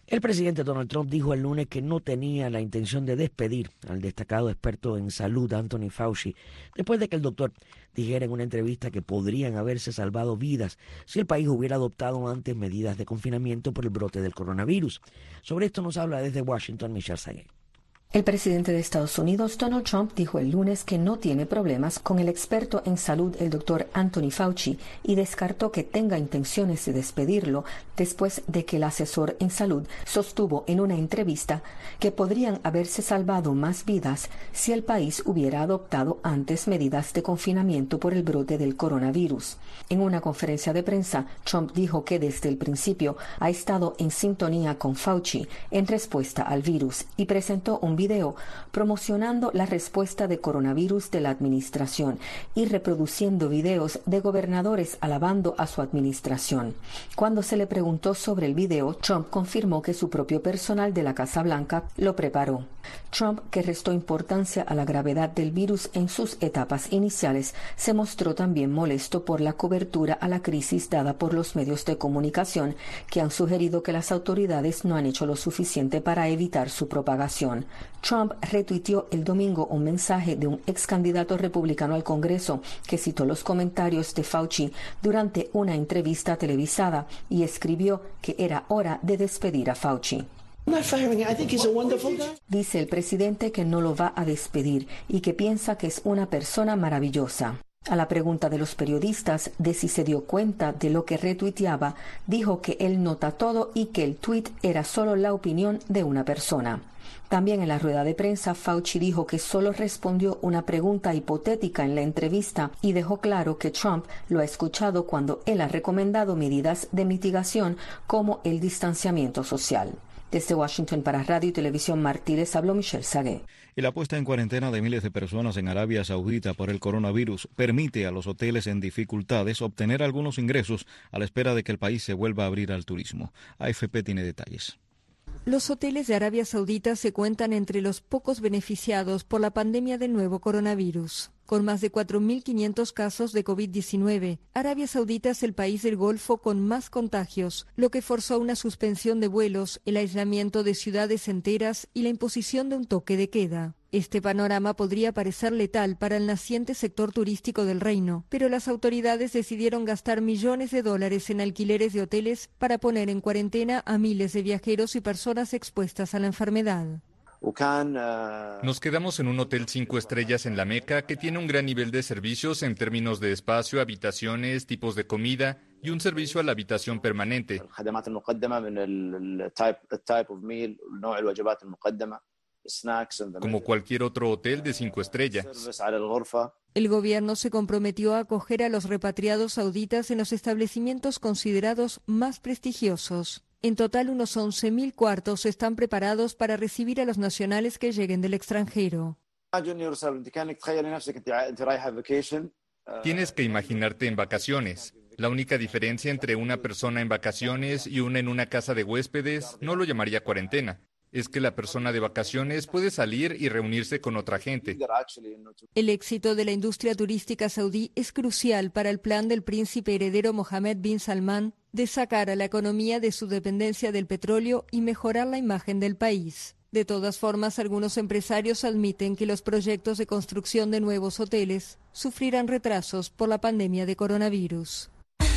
El presidente Donald Trump dijo el lunes que no tenía la intención de despedir al destacado experto en salud Anthony Fauci, después de que el doctor dijera en una entrevista que podrían haberse salvado vidas si el país hubiera adoptado antes medidas de confinamiento por el brote del coronavirus. Sobre esto nos habla desde Washington Michelle Saguet. El presidente de Estados Unidos, Donald Trump, dijo el lunes que no tiene problemas con el experto en salud, el doctor Anthony Fauci, y descartó que tenga intenciones de despedirlo después de que el asesor en salud sostuvo en una entrevista que podrían haberse salvado más vidas si el país hubiera adoptado antes medidas de confinamiento por el brote del coronavirus. En una conferencia de prensa, Trump dijo que desde el principio ha estado en sintonía con Fauci en respuesta al virus y presentó un video promocionando la respuesta de coronavirus de la administración y reproduciendo videos de gobernadores alabando a su administración. Cuando se le preguntó sobre el video, Trump confirmó que su propio personal de la Casa Blanca lo preparó. Trump, que restó importancia a la gravedad del virus en sus etapas iniciales, se mostró también molesto por la cobertura a la crisis dada por los medios de comunicación, que han sugerido que las autoridades no han hecho lo suficiente para evitar su propagación. Trump retuiteó el domingo un mensaje de un ex candidato republicano al Congreso que citó los comentarios de Fauci durante una entrevista televisada y escribió que era hora de despedir a Fauci. Dice el presidente que no lo va a despedir y que piensa que es una persona maravillosa. A la pregunta de los periodistas de si se dio cuenta de lo que retuiteaba, dijo que él nota todo y que el tuit era solo la opinión de una persona. También en la rueda de prensa, Fauci dijo que solo respondió una pregunta hipotética en la entrevista y dejó claro que Trump lo ha escuchado cuando él ha recomendado medidas de mitigación como el distanciamiento social. Desde Washington para Radio y Televisión Martínez habló Michelle Saguet. Y la puesta en cuarentena de miles de personas en Arabia Saudita por el coronavirus permite a los hoteles en dificultades obtener algunos ingresos a la espera de que el país se vuelva a abrir al turismo. AFP tiene detalles. Los hoteles de Arabia Saudita se cuentan entre los pocos beneficiados por la pandemia del nuevo coronavirus. Con más de 4.500 casos de COVID-19, Arabia Saudita es el país del Golfo con más contagios, lo que forzó una suspensión de vuelos, el aislamiento de ciudades enteras y la imposición de un toque de queda. Este panorama podría parecer letal para el naciente sector turístico del reino, pero las autoridades decidieron gastar millones de dólares en alquileres de hoteles para poner en cuarentena a miles de viajeros y personas expuestas a la enfermedad. Nos quedamos en un hotel 5 estrellas en la Meca que tiene un gran nivel de servicios en términos de espacio, habitaciones, tipos de comida y un servicio a la habitación permanente. Como cualquier otro hotel de 5 estrellas. El gobierno se comprometió a acoger a los repatriados sauditas en los establecimientos considerados más prestigiosos. En total, unos 11.000 cuartos están preparados para recibir a los nacionales que lleguen del extranjero. Tienes que imaginarte en vacaciones. La única diferencia entre una persona en vacaciones y una en una casa de huéspedes, no lo llamaría cuarentena, es que la persona de vacaciones puede salir y reunirse con otra gente. El éxito de la industria turística saudí es crucial para el plan del príncipe heredero Mohammed bin Salman de sacar a la economía de su dependencia del petróleo y mejorar la imagen del país. De todas formas, algunos empresarios admiten que los proyectos de construcción de nuevos hoteles sufrirán retrasos por la pandemia de coronavirus.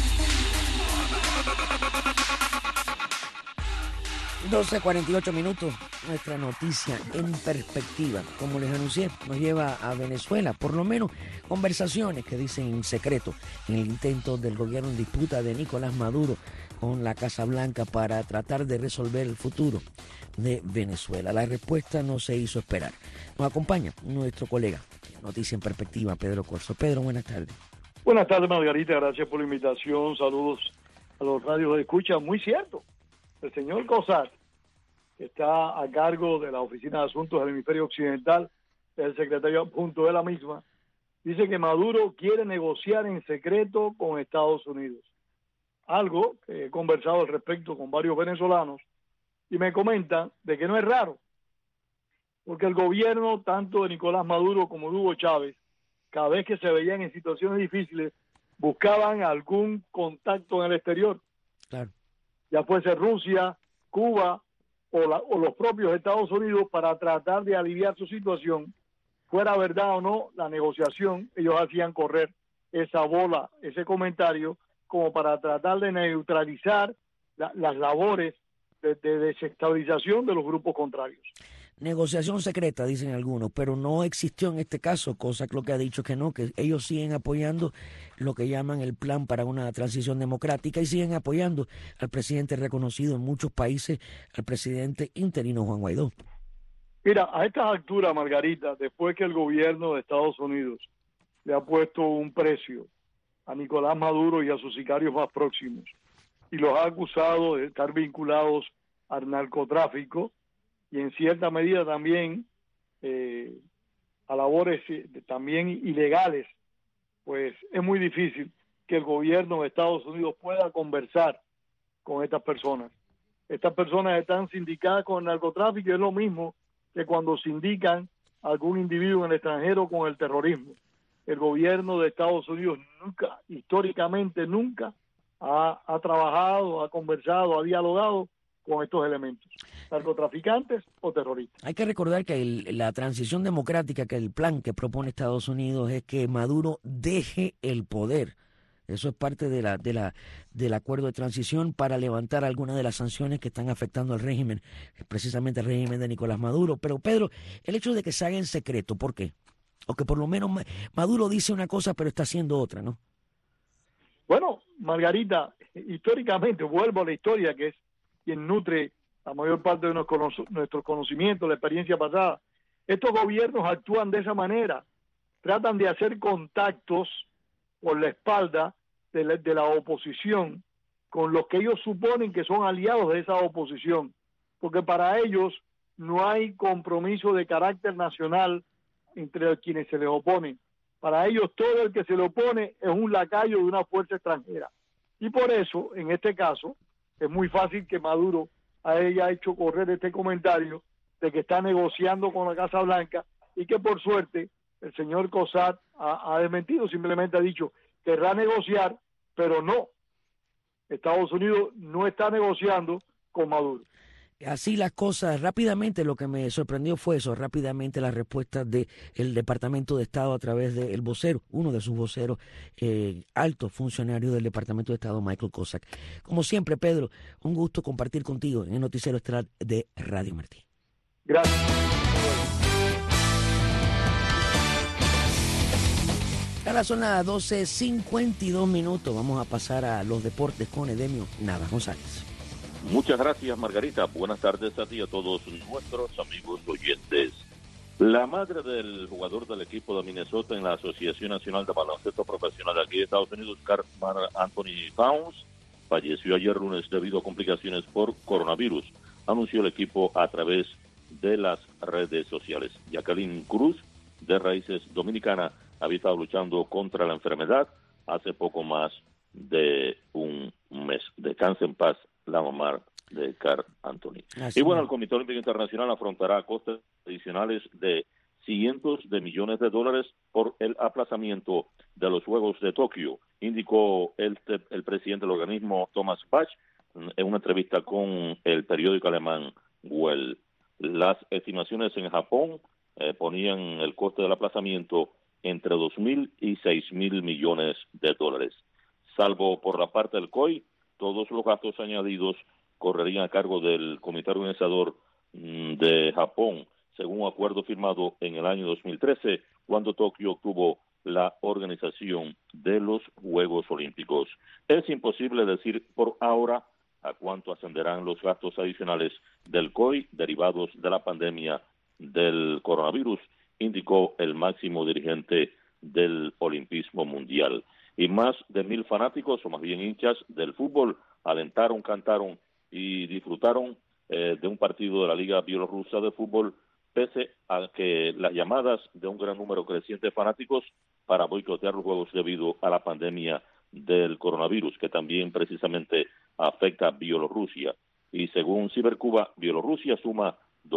12:48 minutos, nuestra noticia en perspectiva. Como les anuncié, nos lleva a Venezuela, por lo menos conversaciones que dicen en secreto en el intento del gobierno en disputa de Nicolás Maduro con la Casa Blanca para tratar de resolver el futuro de Venezuela. La respuesta no se hizo esperar. Nos acompaña nuestro colega, Noticia en Perspectiva, Pedro Corzo. Pedro, buenas tardes. Buenas tardes, Margarita, gracias por la invitación. Saludos a los radios de escucha. Muy cierto. El señor Cosar, que está a cargo de la Oficina de Asuntos del Hemisferio Occidental, es el secretario adjunto de la misma, dice que Maduro quiere negociar en secreto con Estados Unidos. Algo que he conversado al respecto con varios venezolanos y me comentan de que no es raro, porque el gobierno tanto de Nicolás Maduro como de Hugo Chávez, cada vez que se veían en situaciones difíciles, buscaban algún contacto en el exterior. Claro. Ya fuese Rusia, Cuba o los propios Estados Unidos para tratar de aliviar su situación. Fuera verdad o no la negociación, ellos hacían correr esa bola, ese comentario, como para tratar de neutralizar las labores de desestabilización de los grupos contrarios. Negociación secreta, dicen algunos, pero no existió en este caso, cosa que lo que ha dicho que no, que ellos siguen apoyando lo que llaman el plan para una transición democrática y siguen apoyando al presidente reconocido en muchos países, al presidente interino Juan Guaidó. Mira, a estas alturas, Margarita, después que el gobierno de Estados Unidos le ha puesto un precio a Nicolás Maduro y a sus sicarios más próximos y los ha acusado de estar vinculados al narcotráfico y en cierta medida también a labores también ilegales, pues es muy difícil que el gobierno de Estados Unidos pueda conversar con estas personas. Estas personas están sindicadas con el narcotráfico y es lo mismo que cuando sindican a algún individuo en el extranjero con el terrorismo. El gobierno de Estados Unidos nunca, históricamente nunca, ha trabajado, ha conversado, ha dialogado con estos elementos, narcotraficantes o terroristas. Hay que recordar que la transición democrática, que el plan que propone Estados Unidos es que Maduro deje el poder. Eso es parte del acuerdo de transición para levantar algunas de las sanciones que están afectando al régimen, precisamente el régimen de Nicolás Maduro. Pero Pedro, el hecho de que se haga en secreto, ¿por qué? O que por lo menos Maduro dice una cosa pero está haciendo otra, ¿no? Bueno, Margarita, históricamente, vuelvo a la historia que es quien nutre la mayor parte de nuestros conocimientos, la experiencia pasada. Estos gobiernos actúan de esa manera, tratan de hacer contactos por la espalda de la oposición con los que ellos suponen que son aliados de esa oposición, porque para ellos no hay compromiso de carácter nacional entre quienes se les oponen. Para ellos todo el que se le opone es un lacayo de una fuerza extranjera. Y por eso, en este caso, es muy fácil que Maduro haya hecho correr este comentario de que está negociando con la Casa Blanca y que por suerte el señor Cosat ha desmentido, simplemente ha dicho que querrá negociar, pero no. Estados Unidos no está negociando con Maduro. Así las cosas, rápidamente lo que me sorprendió fue eso, rápidamente la respuesta del Departamento de Estado a través del vocero, uno de sus voceros, alto funcionario del Departamento de Estado, Michael Cossack. Como siempre, Pedro, un gusto compartir contigo en el Noticiero Estelar de Radio Martí. Gracias. Ahora son las 12:52. Vamos a pasar a los deportes con Edemio Navas González. Muchas gracias, Margarita. Buenas tardes a ti y a todos nuestros amigos oyentes. La madre del jugador del equipo de Minnesota en la Asociación Nacional de Baloncesto Profesional de aquí de Estados Unidos, Karl Anthony Towns, falleció ayer lunes debido a complicaciones por coronavirus, anunció el equipo a través de las redes sociales. Jacqueline Cruz, de raíces dominicana, había estado luchando contra la enfermedad hace poco más de un mes. Descanse en paz la mamá de Karl Anthony. Así y bueno, el Comité Olímpico Internacional afrontará costes adicionales de cientos de millones de dólares por el aplazamiento de los Juegos de Tokio, indicó el presidente del organismo, Thomas Bach, en una entrevista con el periódico alemán Welt. Las estimaciones en Japón ponían el coste del aplazamiento entre 2.000 y 6.000 millones de dólares. Salvo por la parte del COI, todos los gastos añadidos correrían a cargo del comité organizador de Japón, según un acuerdo firmado en el año 2013, cuando Tokio obtuvo la organización de los Juegos Olímpicos. Es imposible decir por ahora a cuánto ascenderán los gastos adicionales del COI derivados de la pandemia del coronavirus, indicó el máximo dirigente del Olimpismo Mundial. Y más de 1,000 fanáticos, o más bien hinchas del fútbol, alentaron, cantaron y disfrutaron de un partido de la Liga Bielorrusa de Fútbol, pese a que las llamadas de un gran número creciente de fanáticos para boicotear los juegos debido a la pandemia del coronavirus, que también precisamente afecta a Bielorrusia. Y según Cibercuba, Bielorrusia suma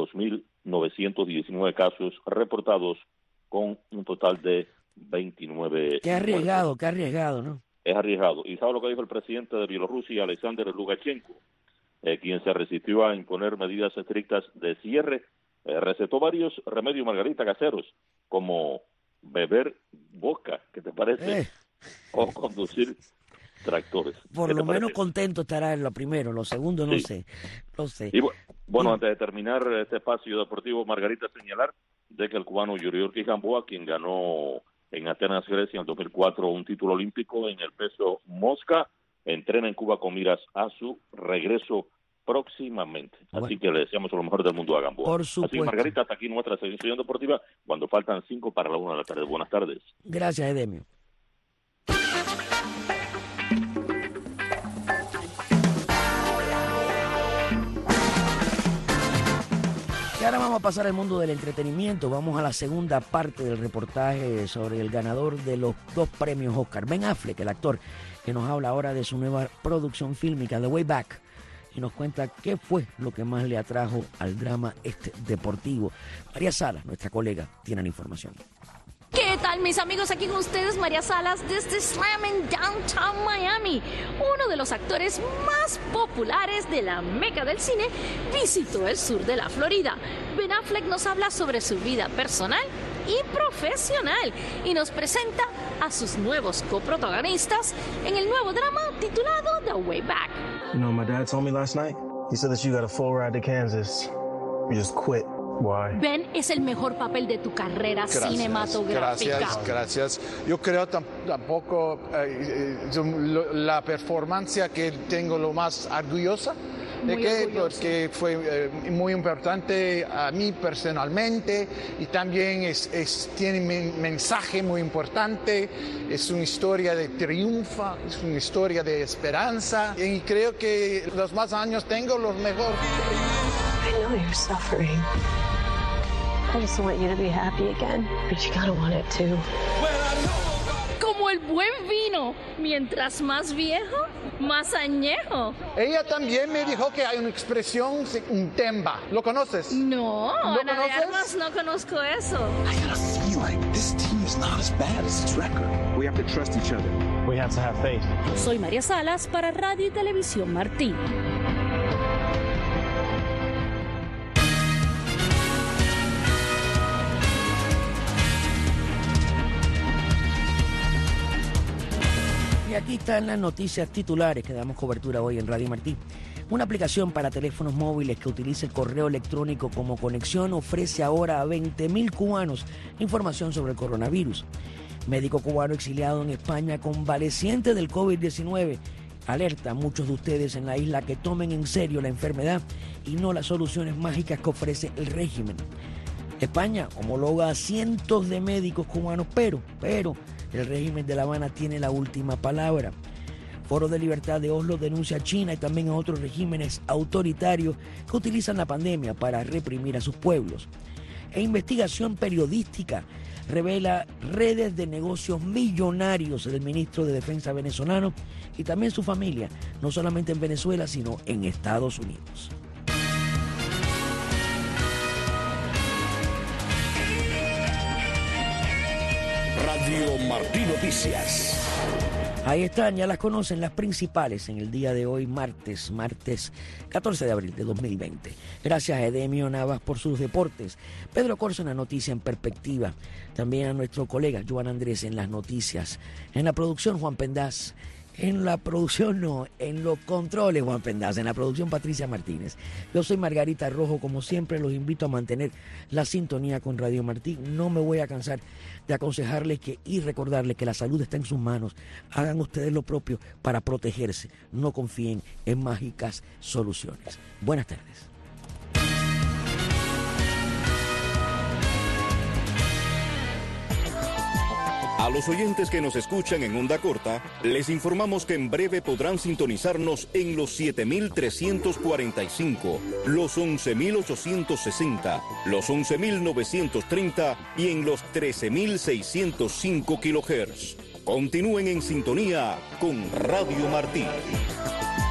2.919 casos reportados con un total de 29. Qué arriesgado, ¿no? Es arriesgado. ¿Y sabe lo que dijo el presidente de Bielorrusia, Alexander Lukashenko? quien se resistió a imponer medidas estrictas de cierre, recetó varios remedios, Margarita, caseros, como beber vodka, ¿qué te parece? O conducir tractores. Por lo menos contento estará en lo primero, lo segundo no sé. Y bueno, antes de terminar este espacio deportivo, Margarita, señalar de que el cubano Yuriorkis Gamboa, quien ganó en Atenas, Grecia, en el 2004 un título olímpico en el peso mosca, entrena en Cuba con miras a su regreso próximamente. Así que le deseamos lo mejor del mundo a Gamboa. Por supuesto. Así que, Margarita, hasta aquí nuestra sección deportiva cuando faltan 5 para la 1 de la tarde. Buenas tardes. Gracias, Edemio. Y ahora vamos a pasar al mundo del entretenimiento. Vamos a la segunda parte del reportaje sobre el ganador de los 2 premios Oscar, Ben Affleck, el actor, que nos habla ahora de su nueva producción fílmica, The Way Back, y nos cuenta qué fue lo que más le atrajo al drama deportivo. María Salas, nuestra colega, tiene la información. ¿Qué tal, mis amigos? Aquí con ustedes María Salas desde Slam en Downtown Miami. Uno de los actores más populares de la meca del cine visitó el sur de la Florida. Ben Affleck nos habla sobre su vida personal y profesional y nos presenta a sus nuevos coprotagonistas en el nuevo drama titulado The Way Back. You know, my dad told me last night, he said that you got a full ride to Kansas. You just quit. Why? Ben, es el mejor papel de tu carrera cinematográfica. Gracias. Yo creo tampoco la performance que tengo lo más orgullosa de que porque fue muy importante a mí personalmente y también tiene un mensaje muy importante, es una historia de triunfo, es una historia de esperanza y creo que los más años tengo los mejores. I know you're suffering. I just want you to be happy again, but you gotta want it too. Como el buen vino, mientras más viejo, más añejo. Ella también me dijo que hay una expresión, un temba. ¿Lo conoces? No, Ana de Armas, no conozco eso. I got a feeling this team is not as bad as its record. We have to trust each other. We have to have faith. Soy María Salas para Radio y Televisión Martí. Y aquí están las noticias titulares que damos cobertura hoy en Radio Martí. Una aplicación para teléfonos móviles que utiliza el correo electrónico como conexión ofrece ahora a 20.000 cubanos información sobre el coronavirus. Médico cubano exiliado en España convaleciente del COVID-19 alerta a muchos de ustedes en la isla que tomen en serio la enfermedad y no las soluciones mágicas que ofrece el régimen. España homologa a cientos de médicos cubanos, pero el régimen de La Habana tiene la última palabra. Foro de Libertad de Oslo denuncia a China y también a otros regímenes autoritarios que utilizan la pandemia para reprimir a sus pueblos. E investigación periodística revela redes de negocios millonarios del ministro de Defensa venezolano y también su familia, no solamente en Venezuela, sino en Estados Unidos. Radio Martí Noticias. Ahí están, ya las conocen, las principales en el día de hoy, martes 14 de abril de 2020. Gracias a Edemio Navas por sus deportes, Pedro Corso en la noticia en perspectiva, también a nuestro colega Joan Andrés en las noticias, en la producción Juan Pendaz, en la producción en los controles Juan Pendaz, en la producción Patricia Martínez. Yo soy Margarita Rojo, como siempre los invito a mantener la sintonía con Radio Martí. No me voy a cansar de aconsejarles y recordarles que la salud está en sus manos. Hagan ustedes lo propio para protegerse. No confíen en mágicas soluciones. Buenas tardes. A los oyentes que nos escuchan en onda corta, les informamos que en breve podrán sintonizarnos en los 7.345, los 11.860, los 11.930 y en los 13.605 kHz. Continúen en sintonía con Radio Martí.